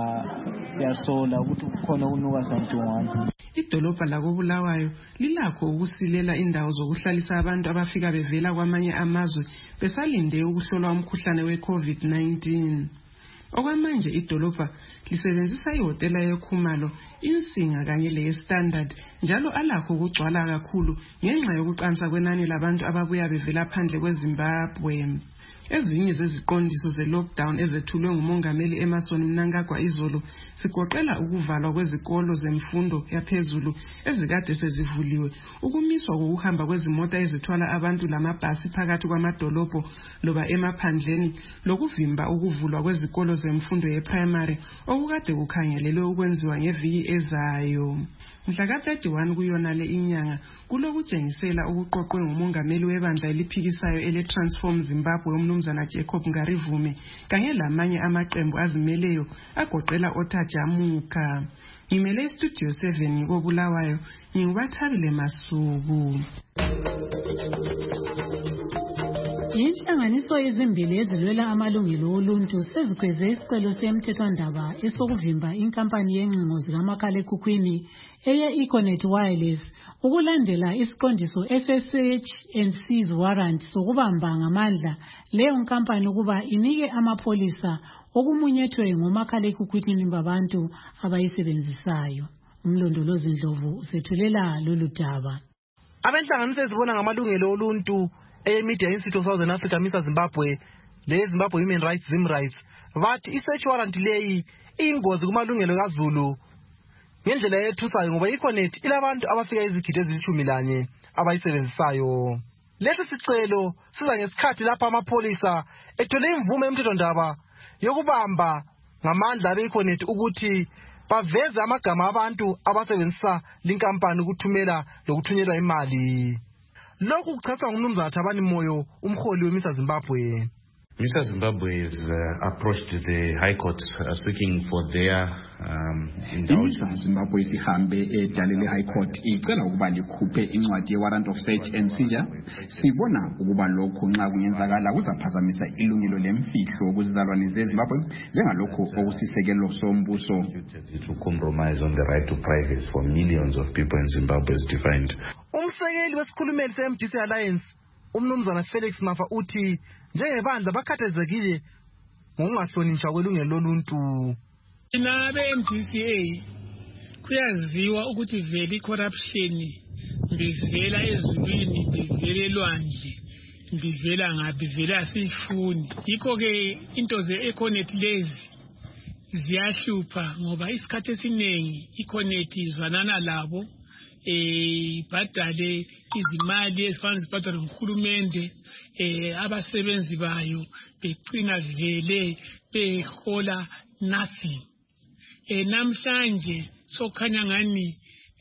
siyasola ukuthi kukhona ukunuka santungwane. Idolobha lakobulawayo lilakho ukusilela indawo zokuhlalisa abantu abafika bevela kwamanye amazwe besalinde ukuhlolwa umkhuhlane we-COVID-19. Okwamanje idolobha lisebenzisa ihotela yeKhumalo, Insinga kanye leStandard njalo alakho ukugcwala kakhulu ngenxa yokuqansa kwenani labantu ababuya bevela phandle kweZimbabwe. Ezinye zeziqondiso ze-lockdown ezethulwe ngumongameli Emmerson Mnangagwa izolo sigoqela ukuvalwa kwezikolo zemfundo yaphezulu ezikade sezivuliwe, ukumiswa kokuhamba kwezimota ezithwala abantu lamabhasi phakathi kwamadolobho loba emaphandleni, lokuvimba ukuvulwa kwezikolo zemfundo ye-primary okukade kukhangelelwe ukwenziwa ngeviki ezayo. Mhla ka-31 kuyonale inyanga kulokutshengisela ukuqoqwe ngumongameli webandla eliphikisayo ele-Transform Zimbabwe umnumzana Jacob Ngarivume kanye lamanye amaqembu azimeleyo agoqela Otajamuka. Ngimele iStudio 7 ngikobulawayo ngingubathabile Masuku. Inhlanganiso ezimbili ezilwela amalungelo oluntu sezikhweze isicelo semthethwandaba esokuvimba inkampani yencingo zikamakhalekhukhwini eye-Econet Wireless ukulandela isiqondiso SSH&C's warrant sokubamba ngamandla leyo nkampani ukuba inike amapolisa okumunyethwe ngomakhalekhukhwini babantu abayisebenzisayo. Umlondolozi Ndlovu usethulela lolu daba. Abenhlanganiso ezibona ngamalungelo oluntu Media Institute of Southern Africa Mr. Zimbabwe le Zimbabwe Human Rights Zimrights bathi i-search warrant leyi iyingozi kumalungelo kaZulu ngendlela yethusayo ngoba iConnect ilabantu abafika izigidi ezilishumi abayisebenzisayo. Lesi sicelo siza ngesikhathi lapha amapolisa ethole imvume emthethwandaba yokubamba ngamandla beConnect ukuthi baveze amagama abantu abasebenzisa linkampani ukuthumela lokuthunyelwa imali. Lokhu kuchaza ngumnumzana Thabani Moyo umholi weMr. Zimbabwe. Mr. Zimbabwe has approached the High Court seeking for their indulgence. Zimbabwe sihambe edalele High Court icela ukuba likhuphe incwadi ye-warrant of search and seizure. Sibona ukuba lokhu nxa kungenzakala kuzaphazamisa ilungelo lemfihlo kuzizalwane zeZimbabwe njengalokhu okusisekelo sombuso. To compromise on the right to privacy for millions of people in Zimbabwe is defined. Umsekeli wesikhulumeli se-MDC Alliance umnumzana Felix Mafa uthi njengebandla bakhathazekile ngokungahlonishwa kwelungelo loluntu. Ina be-MDCA kuyaziwa ukuthi vele i-corruption bivela ezulwini bivela elwandle bivela ngaphi vele asifuni. Yikho-ke into ze-Econet lezi ziyahlupha ngoba isikhathi esiningi iConnect izwanana labo ibhadale izimali ezifana zibhadalwe nguhulumende abasebenzi bayo begcina vele behola nothing. Namhlanje sokhanya ngani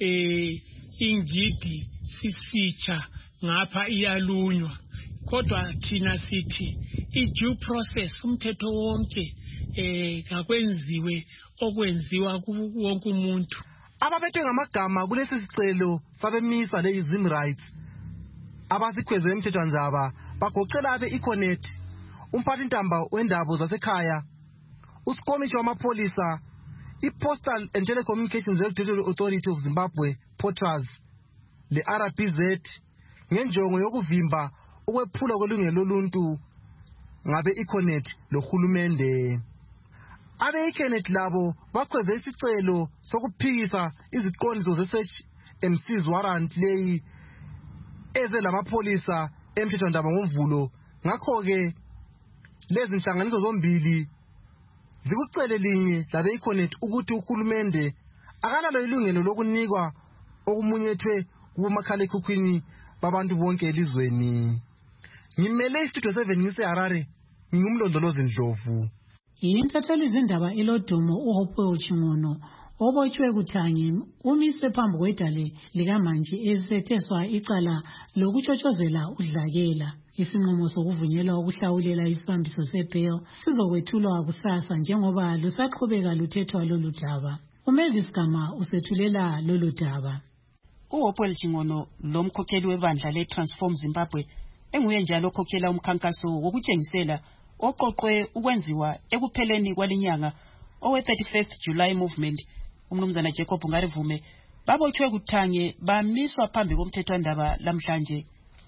ingidi sisitsha ngapha iyalunywa kodwa thina sithi i-due process umthetho wonke akwenziwe okwenziwa wonke umuntu. Ababethwe ngamagama kulesi sicelo sabemisa le Zimrights abasikhweze emthethwandaba bagoqela abe-Econet, umphathintamba wendaba zasekhaya, uSikomishi wamapolisa, i-Postal and Telecommunications Regulatory Authority of Zimbabwe, POTRAZ, le-RPZ ngenjongo yokuvimba ukwephula kwelungelo loluntu ngabe-Econet lohulumende. Abe-Econet labo bakhweze isicelo sokuphikisa iziqondiso ze-SSH&C's warrant leyi eze lamapolisa emthethwandaba ngoMvulo. Ngakho-ke lezi nhlanganiso zombili zikucele linye labe-Econet ukuthi uhulumende akanalo ilungelo lokunikwa okumunyethwe kubomakhalekhukhwini babantu bonke elizweni. Ngimele istudio 7 ngise-Harare, ngingumlondolozi Ndlovu. Intatheli izindaba elodumo uHopewell Chingono obotshwe kuthangi umiswe phambi kwedale likamanje esetheswa icala lokutshotshozela udlakela. Isinqumo sokuvunyelwa ukuhlawulela isibambiso sebail sizokwethulwa kusasa njengoba lusaqhubeka luthethwa lolu daba. uMavis Gama usethulela lolu daba. uHopewell Chingono lomkhokheli webandla le-Transform Zimbabwe enguye njalo okhokhela umkhankaso wokutshengisela oqoqwe ukwenziwa ekupheleni kwalinyanga owe-31st July movement umnumzana Jacob Ngarivume babotshwe kuthange bamiswa phambi komthethwandaba lamhlanje.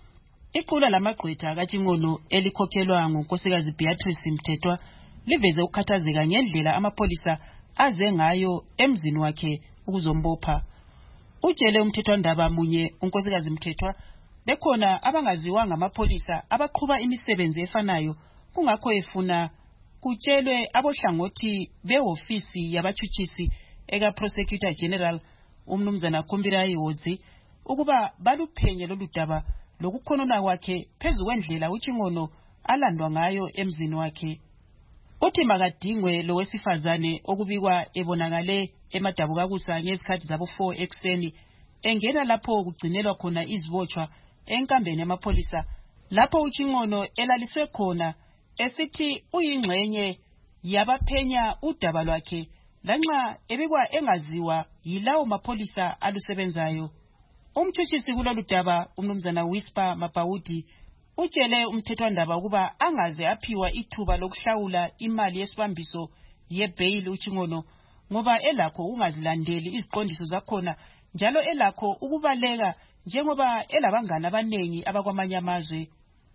Iqula lamagqwetha kaChingono elikhokhelwa ngunkosikazi Beatrice Mthethwa liveze ukukhathazeka ngendlela amapolisa aze ngayo emzini wakhe ukuzombopha. Utshele umthethwandaba munye unkosikazi Mthethwa bekhona abangaziwa ngamapolisa abaqhuba imisebenzi efanayo kungakho efuna kutshelwe abohlangothi beofisi yabatshutshisi eka Prosecutor General umnumzana Khumbirai Hodzi ukuba baluphenye lolu daba lokukhonona kwakhe phezu kwendlela uChingono alandwa ngayo emzini wakhe. Uthi makadingwe lo wesifazane okubikwa ebonakale emadabukakusa ngezikhathi zabo 4 ekuseni engena lapho kugcinelwa khona izibotshwa enkambeni yamapolisa lapho uChingono elaliswe khona esithi uyingxenye yabaphenya udaba lwakhe lanxa ebikwa engaziwa yilawo mapolisa alusebenzayo. Umtshutshisi kulolu daba umnumzana Whisper Mapawudi utshele umthethwandaba ukuba angaze aphiwa ithuba lokuhlawula imali yesibambiso ye-bail uChingono ngoba elakho ungazilandeli iziqondiso zakhona njalo elakho ukubaleka njengoba elabangane abanengi abakwamanye amazwe.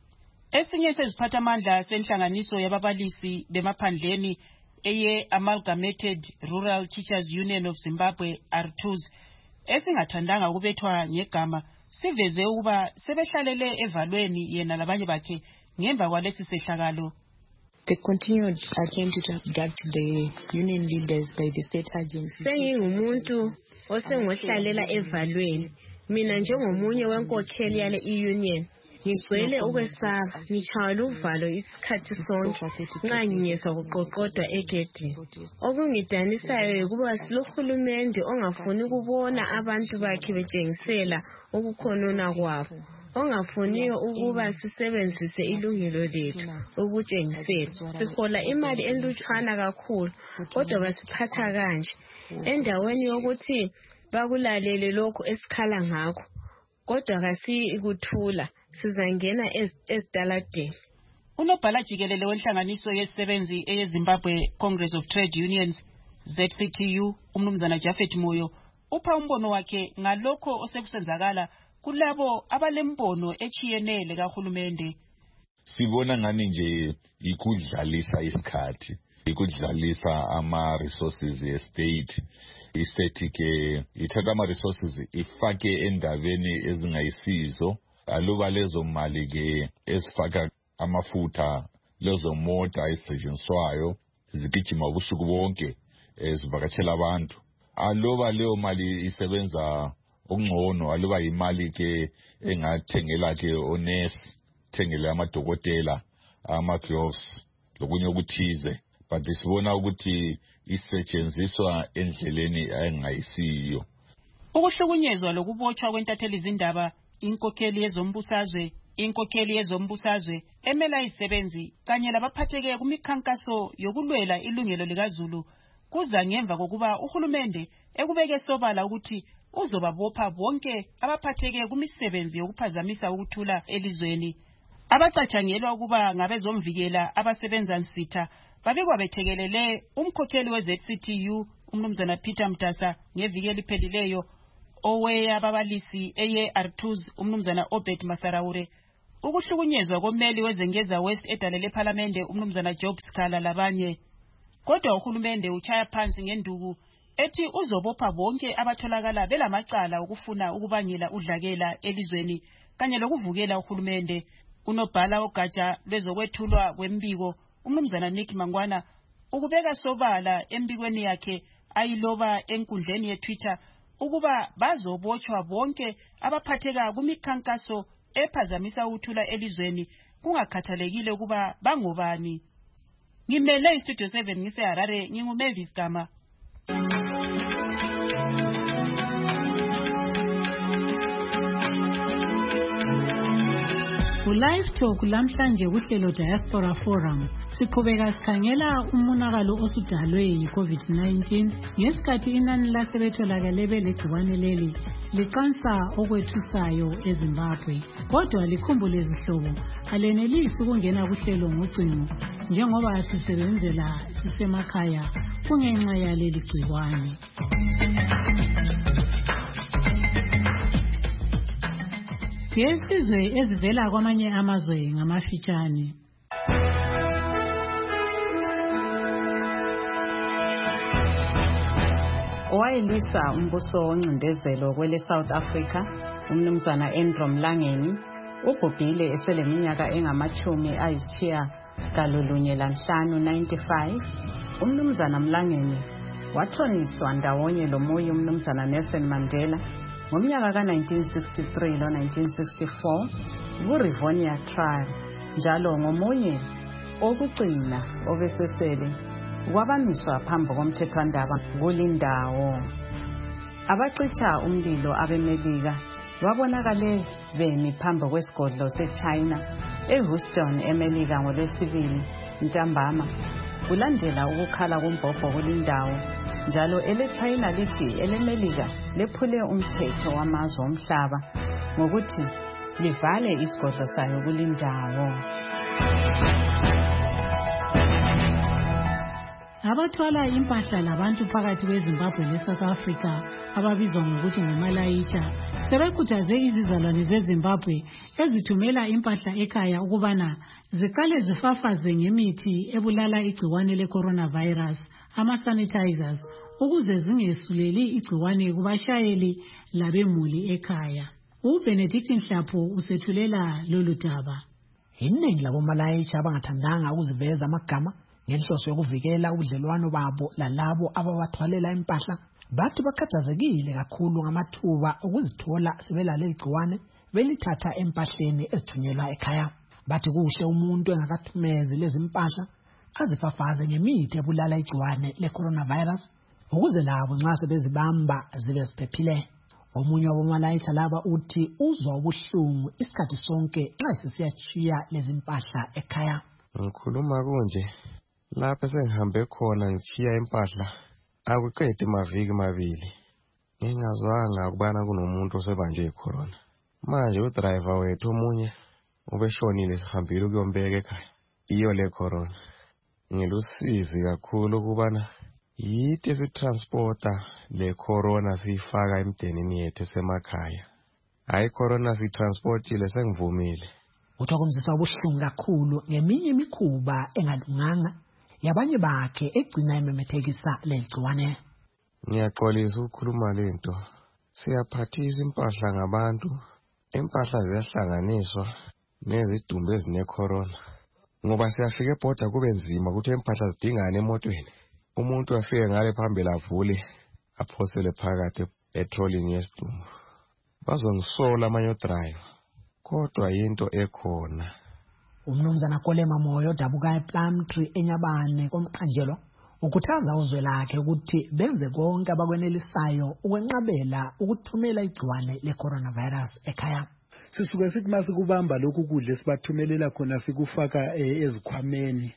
Esinye seziphathamandla senhlanganiso yababalisi bemaphandleni eye-Amalgamated Rural Teachers Union of Zimbabwe ARTUZ esingathandanga ukubethwa ngegama siveze ukuba sebehlalele evalweni yena labanye bakhe ngemva kwalesi sehlakalo. The continued attempt to abduct the union leaders by the state agencies. Sengingumuntu osengohlalela evalweni mina njengomunye wenkokheli yale i-union ngigcwele ukwesaba ngitshayela uvalo isikhathi sonke nxa ngiyezwa kuqoqodwa egedini. Okungidanisayo ukuba silohulumende ongafuni ukubona abantu bakhe betshengisela ukukhonona kwabo, ongafuniyo ukuba sisebenzise ilungelo lethu ukutshengisela. Sihola imali enlutshwana kakhulu kodwa basiphatha kanje endaweni yokuthi bakulalele lokho esikhala ngakho kodwa kasikuthula sizangena ezitaladeni. Unobhala jikelele wenhlanganiso yezisebenzi eyeZimbabwe Congress of Trade Unions ZCTU umnumzana Japhet Moyo upha umbono wakhe ngalokho osekusenzakala kulabo abalembono echiyenele kahulumende. Sibona ngani nje ikudlalisa isikhathi, ikudlalisa ama-resources ye-state. I-state ke ithatha ama-resources ifake endabeni ezingayisizo. Aluba lezo mali ke ezifaka amafutha lezo mota ezisetshenziswayo zigijima ubusuku bonke ezivakatshela abantu. Aluba leyo mali isebenza okungcono, aluba imali ke engathengela ke onesi, thengele amadokotela ama-gloves lokunye okuthize, but sibona ukuthi isetshenziswa endleleni engayisiyo. Ukuhlukunyezwa lokubotshwa kwentatheli izindaba inkokheli yezombusazwe emela izisebenzi kanye labaphatheke kumikhankaso yokulwela ilungelo likaZulu kuza ngemva kokuba uhulumende ekubeke sobala ukuthi uzobabopha bonke abaphatheke kumisebenzi yokuphazamisa ukuthula elizweni. Abacatshangelwa ukuba ngabezomvikela abasebenza nsitha babikwa bethekelele umkhokheli we-ZCTU umnumzana Peter Mtasa ngeviki eliphelileyo, oweyababalisi eye-ARTUZ umnumzana Obed Masaraure, ukuhlukunyezwa komeli wezengeza West edalele ephalamende umnumzana Job Skala labanye. Kodwa uhulumende uchaya phansi ngenduku ethi uzobopha bonke abatholakala belamacala ukufuna ukubangela udlakela elizweni kanye lokuvukela uhulumende. Unobhala ogatsha lwezokwethulwa kwembiko umnumzana Nick Mangwana ukubeka sobala embikweni yakhe ayiloba enkundleni yeTwitter ukuba bazobotshwa bonke abaphatheka kumikhankaso ephazamisa ukuthula elizweni kungakhathalekile ukuba bangobani. Ngimele iStudio 7 ngiseHarare, nginguMavis Gama. Live Talk lamhlanje kuhlelo Diaspora Forum siqhubeka sikhangela umonakalo osudalwe yi-COVID-19 ngesikhathi inani lasebetholakale belegciwane leli liqansa okwethusayo eZimbabwe. Kodwa likhumbule zihlobo alenelisi ukungena kuhlelo ngocingo njengoba sisebenzela sisemakhaya kungenxa yaleli gciwane. Yesizwe ezivela kwamanye amazwe ngamafitshane. Owayelwisa umbuso oncindezelo kwele South Africa, umnumzana Andrew Mlangeni, ubhubhile eseleminyaka engama-95. Umnumzana Mlangeni wathoniswa ndawonye lomunye umnumzana Nelson Mandela ngomnyaka ka-1963 lo-1964 ku-Rivonia trial, njalo ngomunye okugcina obesesele kwabamiswa phambi komthethwandaba kulindawo. Abacitsha umlilo abemelika babonakale bemi phambi kwesigodlo seChina eHouston, eMelika ngoLwesibili ntambama kulandela ukukhala kumbhobho kulindawo, njalo eleChina lithi eleMelika lephule umthetho wamazwe omhlaba ngokuthi livale isigodlo sayo kulindawo. Abathwala impahla labantu phakathi kweZimbabwe leSouth Africa ababizwa ngokuthi ngamalayitsha sebekhuthaze izizalwane zeZimbabwe ezithumela impahla ekhaya ukubana ziqale zifafaze ngemithi ebulala igciwane le-coronavirus, ama-sanitizers, ukuze zingesuleli igciwane kubashayeli labemuli ekhaya. UBenedict Mhlapho usethulela lolu daba. Iningi labomalayitsha abangathandanga ukuziveza amagama ngenhloso yokuvikela ubudlelwano babo lalabo abawathwalela impahla bathi bakhathazekile kakhulu ngamathuba okuzithola sebelale igciwane belithatha empahleni ezithunyelwa ekhaya. Bathi kuhle umuntu engakathumezi lezi impahla azifafaze ngemithi ebulala igciwane le-coronavirus ukuze labo nxa sebezibamba zibe ziphephile. Omunye wabomalayitsha laba uthi uzwa ubuhlungu isikhathi sonke nxa sesiyachiya lezi impahla ekhaya. Ngikhuluma kunje lapho sengihambe khona ngichiya impahla akuqede amaviki amabili ngingazwanga ukubana kunomuntu osebanjwe icorona. Manje udriver wethu omunye ubeshonile sihambile ukuyombeka ekhaya iyo le corona. Ngilusizi kakhulu ukubana yithi sitransporta le corona siyifaka emdenini yethu esemakhaya. Hayi corona sitransportile sengivumile. Uthokozisa ubuhlungu kakhulu ngeminye imikhuba engalunganga yabanye bakhe egcina imemethekisa legciwane. Ngiyaxolisa ukukhuluma lento. Siyaphathisa impahla ngabantu. Impahla ziyahlanganiswa nezidumbu ezine-corona. Ngoba siyafika ebhoda kube nzima ukuthi impahla zidingane emotweni. Umuntu afike ngale phambili avule aphosele phakathi etrolling yesidumbu. Bazongisola amanye driver. Kodwa yinto ekhona. Umnumzana Kolema Moyo dabuka ePlumtree eNyabane komqanjelo ukhuthaza uzwe lakhe ukuthi benze konke abakwenelisayo ukwenqabela ukuthumela igciwane le-coronavirus ekhaya. Sisuke sithi masikubamba lokhu kudla esibathumelela khona sikufaka ezikhwameni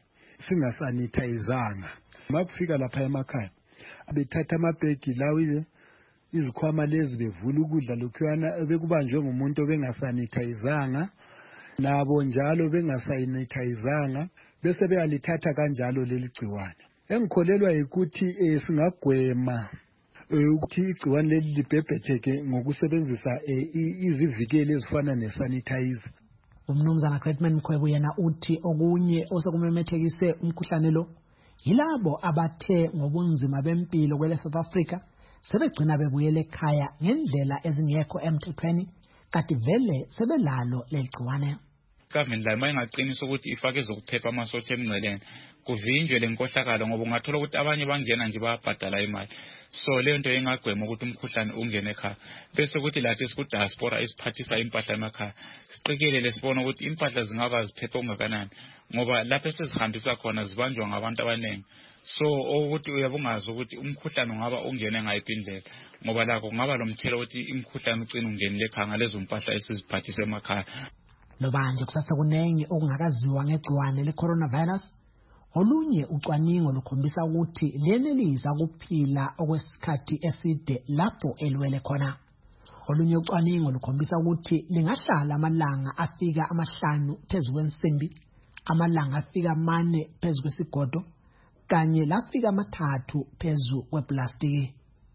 singasanithayizanga. Makufika lapha emakhaya bethatha amabhegi lawo izikhwama lezi bevula ukudla lokhuyana bekubanjwe ngumuntu obengasanithayizanga nabo njalo bengasanithayizanga bese beyalithatha kanjalo leli gciwane. Engikholelwa ukuthi singagwema ukuthi igciwane leli libhebhetheke ngokusebenzisa izivikeli ezifana nesanitizer. Umnumzana Cretman Mkhwebo yena uthi okunye osekumemethekise umkhuhlane lo yilabo abathe ngobunzima bempilo kwele South Africa sebegcina bebuyele ekhaya ngendlela ezingekho emthethweni kanti vele sebelalo legciwane. Government la mayingaqinisa ukuthi ifake ezokuphepha amasotsha emngceleni kuvinjwe lenkohlakalo ngoba ungathola ukuthi abanye bangena nje bayabhadala imali. So le nto ingagwema ukuthi umkhuhlane ungene ekhaya bese ukuthi lathi siku diaspora isiphathisa impahla emakhaya siqikelele sibona ukuthi impahla zingaba ziphephe ongakanani ngoba lapho esizihambisa khona zibanjwa ngabantu abaningi. So ukuthi uyabungaza ukuthi umkhuhlane ungaba ungene ngayiphi indlela ngoba lakho kungaba lomthelo ukuthi imkhuhlane ucina ungenile ekhaya ngalezo mpahla esiziphathisa emakhaya. Lobanje kusasa kunengi okungakaziwa ngegciwane le-coronavirus. Olunye ucwaningo lukhombisa ukuthi lenelisa ukuphila okwesikhathi eside lapho elwele khona. Olunye ucwaningo lukhombisa ukuthi lingahlala amalanga afika 5 phezu kwensimbi, amalanga afika 4 phezu kwesigodo, kanye lafika 3 phezu kweplastiki.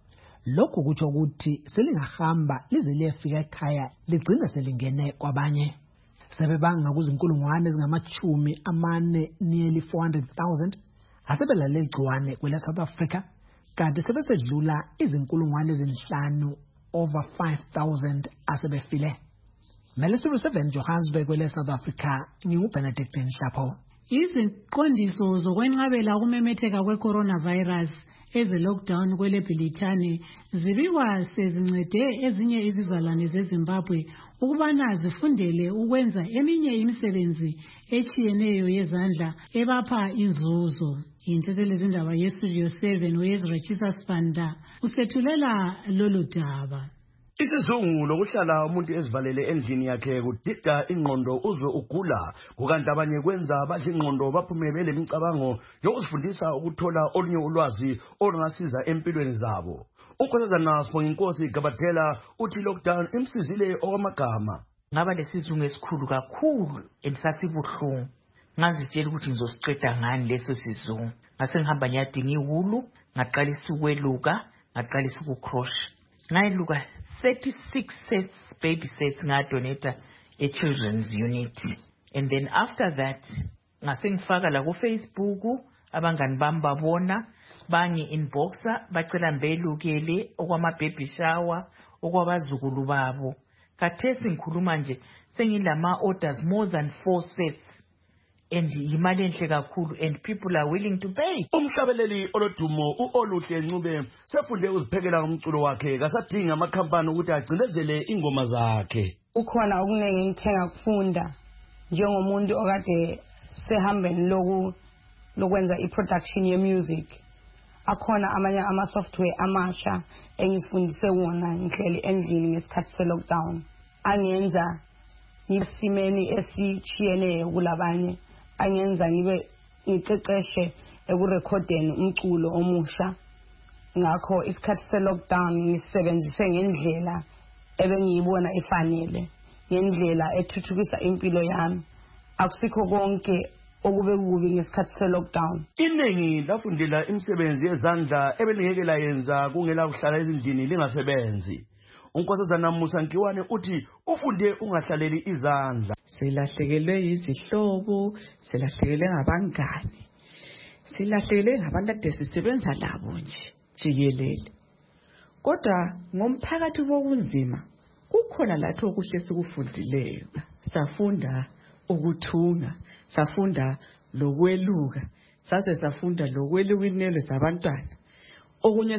Lokhu kutsho ukuthi selingahamba lize liyefika ekhaya ligcine selingene kwabanye. Sebebanga kuzinkulungwane ezingama-40 nearly 400,000 asebelale igciwane kwele South Africa kanti sebesedlula izinkulungwane ezinhlanu over 5,000 asebefile. Melisiru 7 Johannesburg kwele South Africa nginguBenedict Mhlapho. Iziqondiso zokwenqabela ukumemetheka kwe-coronavirus eze-lockdown kwele Bhilithane zibikwa sezincede ezinye izizalwane zeZimbabwe ukubana zifundele ukwenza eminye imisebenzi echiyeneyo yezandla ebapha inzuzo. Intethelezi indaba yeStudio 7 uEzra Chisasfanda usethulela lolu daba. Isizungu lokuhlala umuntu ezivalele endlini yakhe kudida ingqondo uzwe ugula kukanti abanye kwenza badla ingqondo baphume belemicabango yokuzifundisa ukuthola olunye ulwazi olungasiza empilweni zabo. Ukhosazana Sibonginkosi Gabathela uthi lockdown imsizile okwamagama. ngaba lesizungu esikhulu kakhulu endisasibuhlungu ngazitshela ukuthi ngizosiqeda ngani leso sizungu ngase ngihamba ngiyadinga ihulu ngaqalisa ukweluka ngaqalisa ukucrosha ngayiluka 36 sets baby sets ngadonata e-children's unit and then after that ngase ngifaka la ku-Facebook abangani bami babona bangi-inboxa bacela ngibelukele okwama-baby shower okwabazukulu babo khathesi ngikhuluma nje sengilama-orders more than 4 sets and yimali enhle kakhulu and people are willing to pay. Umhlabeleli olodumo uOluhle Ncube sefunde uziphekela ngomculo wakhe kasadinga amakhampani ukuthi agcinezele ingoma zakhe. Ukhona okuningi ngithenga kufunda njengomuntu okade sehambeni lokwenza iproduction ye-music. Akhona amanye ama-software amasha engifundise wona ngihleli endlini ngesikhathi se-lockdown. Angenza ngisimeni esichiyeneyo kulabanye. Angenza ngiqeqeshe ekurekhodeni umculo omusha. Ngakho isikhathi se-lockdown ngisebenzise ngendlela ebengiyibona efanele, ngendlela ethuthukisa impilo yami. Akusikho konke okube kubi ngesikhathi se-lockdown. Iningi lafundela imisebenzi yezandla ebelingeke layenza kungela kuhlala ezindlini lingasebenzi. Unkosazana Musa Nkiwane uthi ufunde ungahlaleli izandla. Silahlekelwe izihlobo, silahlekelwe ngabangani, silahlekelwe ngabantu ade sisebenza labo nje jikelele. Kodwa ngomphakathi wobunzima kukhona lathi okuhle sikufundileyo. Safunda ukuthunga, safunda lokweluka, saze safunda lokweluka inelo zabantwana. Okunye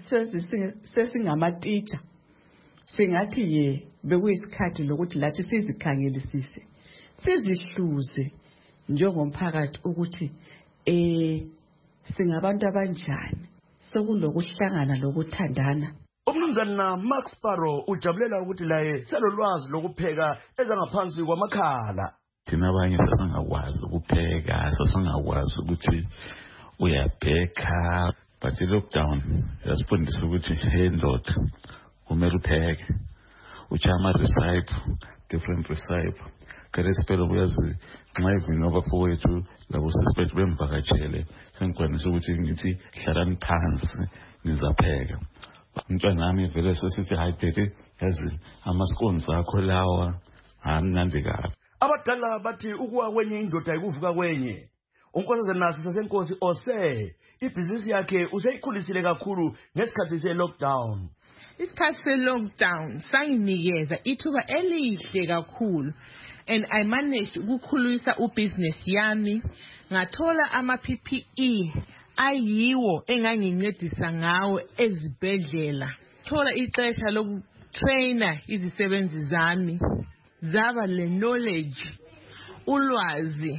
sesingama-teacher. Singathi ye bekuyisikhathi lokuthi lathi sizikhangelisise sizihluze njengomphakathi ukuthi singabantu abanjani sekulokuhlangana lokuthandana. Umnumzana Max Sparrow ujabulela ukuthi laye selolwazi lokupheka ezangaphansi kwamakhala. Thina abanye sasingakwazi ukupheka, sasingakwazi ukuthi uyabheka, but i-lockdown yasifundisa ukuthi hey ndoda kumele upheke uchama recipe different recipe kare sipelo buyazi nxa ivini abafowethu labo sisiphethu bemvakatshele sengikwanisa ukuthi ngithi hlalani phansi nizapheka. Umntwana nami vele sesithi hayi tete yazi amascones akho lawa amnandi kabi. Abadala bathi ukuwa kwenye indoda ayikuvuka kwenye. Unkosazana sasenkosi ose ibhizinisi yakhe useyikhulisile kakhulu ngesikhathi se-lockdown. Isikhathi se-lockdown sanginikeza ithuba elihle kakhulu and I managed ukukhulisa ubusiness yami. Ngathola ama-PPE ayiwo engangincedisa ngawo ezibhedlela. Thola ixesha lokutraina izisebenzi zami zaba le knowledge, ulwazi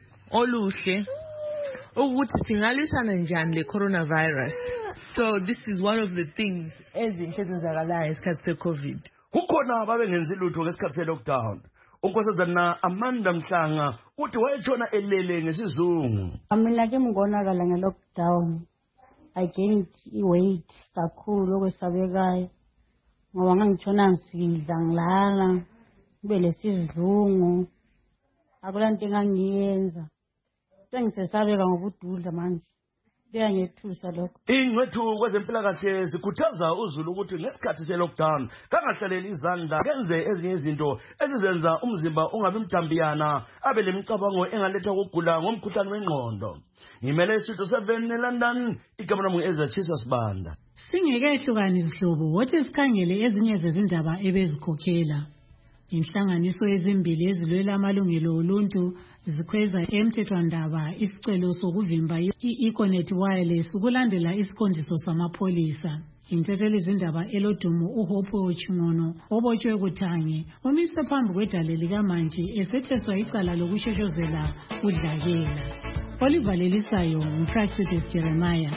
oluhle ukuthi singalwisana njani le coronavirus. So this is one of the things ezinhle ezenzakalayo esikhathi se-COVID. Kukhona babengenzi lutho ngesikhathi se-lockdown. Unkosazana Amanda Mhlanga uthi wayetshona elele ngesizungu. Mina ke ngonakala nge-lockdown. I gained weight kakhulu okwesabekayo. Ngoba ngangitshona ngisidla ngilala kube lesizungu. Akulanto engangiyenza. Sengisesabeka ngobududla manje. Kuyangithusa lokho. Ingcwethu kwezempilakahle zikhuthaza uzulu ukuthi ngesikhathi se-lockdown kangahlaleli izandla kenze ezinye izinto ezizenza umzimba ungabi mthambiyana abe lemicabango engaletha ukugula ngomkhuhlane wengqondo. Ngimele Studio 7 eLondon, igama lami Ezachisa Sibanda. Singekehlukani izihlobo, wothi sikhangele ezinye zezindaba ebezikhokhela. Inhlanganiso ezimbili ezilwela amalungelo oluntu zikhweza emthethwandaba isicelo sokuvimba i-Econet Wireless ukulandela isiqondiso samapholisa. Inthetheli izindaba elodumo uHope Chimono obotshwe kuThange umiswe phambi kwedale likaMantshi esetheswa icala lokushoshozela udlakela. Olivalelisayo uPraxis Jeremiah.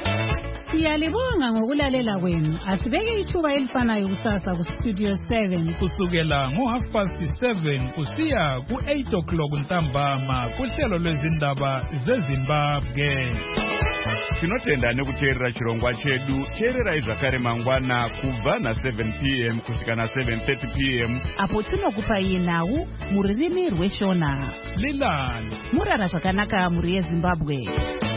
Siyalibonga ngokulalela kwenu. Asibeke ithuba elifanayo kusasa kuStudio 7 kusukela ngo7:30 kusiya ku8 o'clock ntambama kuhlelo lwezindaba zeZimbabwe. tinotenda nekuteerera chirongwa chedu. Teererai zvakare mangwana kubva na7 p.m. kusvika na7:30 p.m. apo tinokupai nhau mururimi rweshona. Lilani murara zvakanaka muri yeZimbabwe.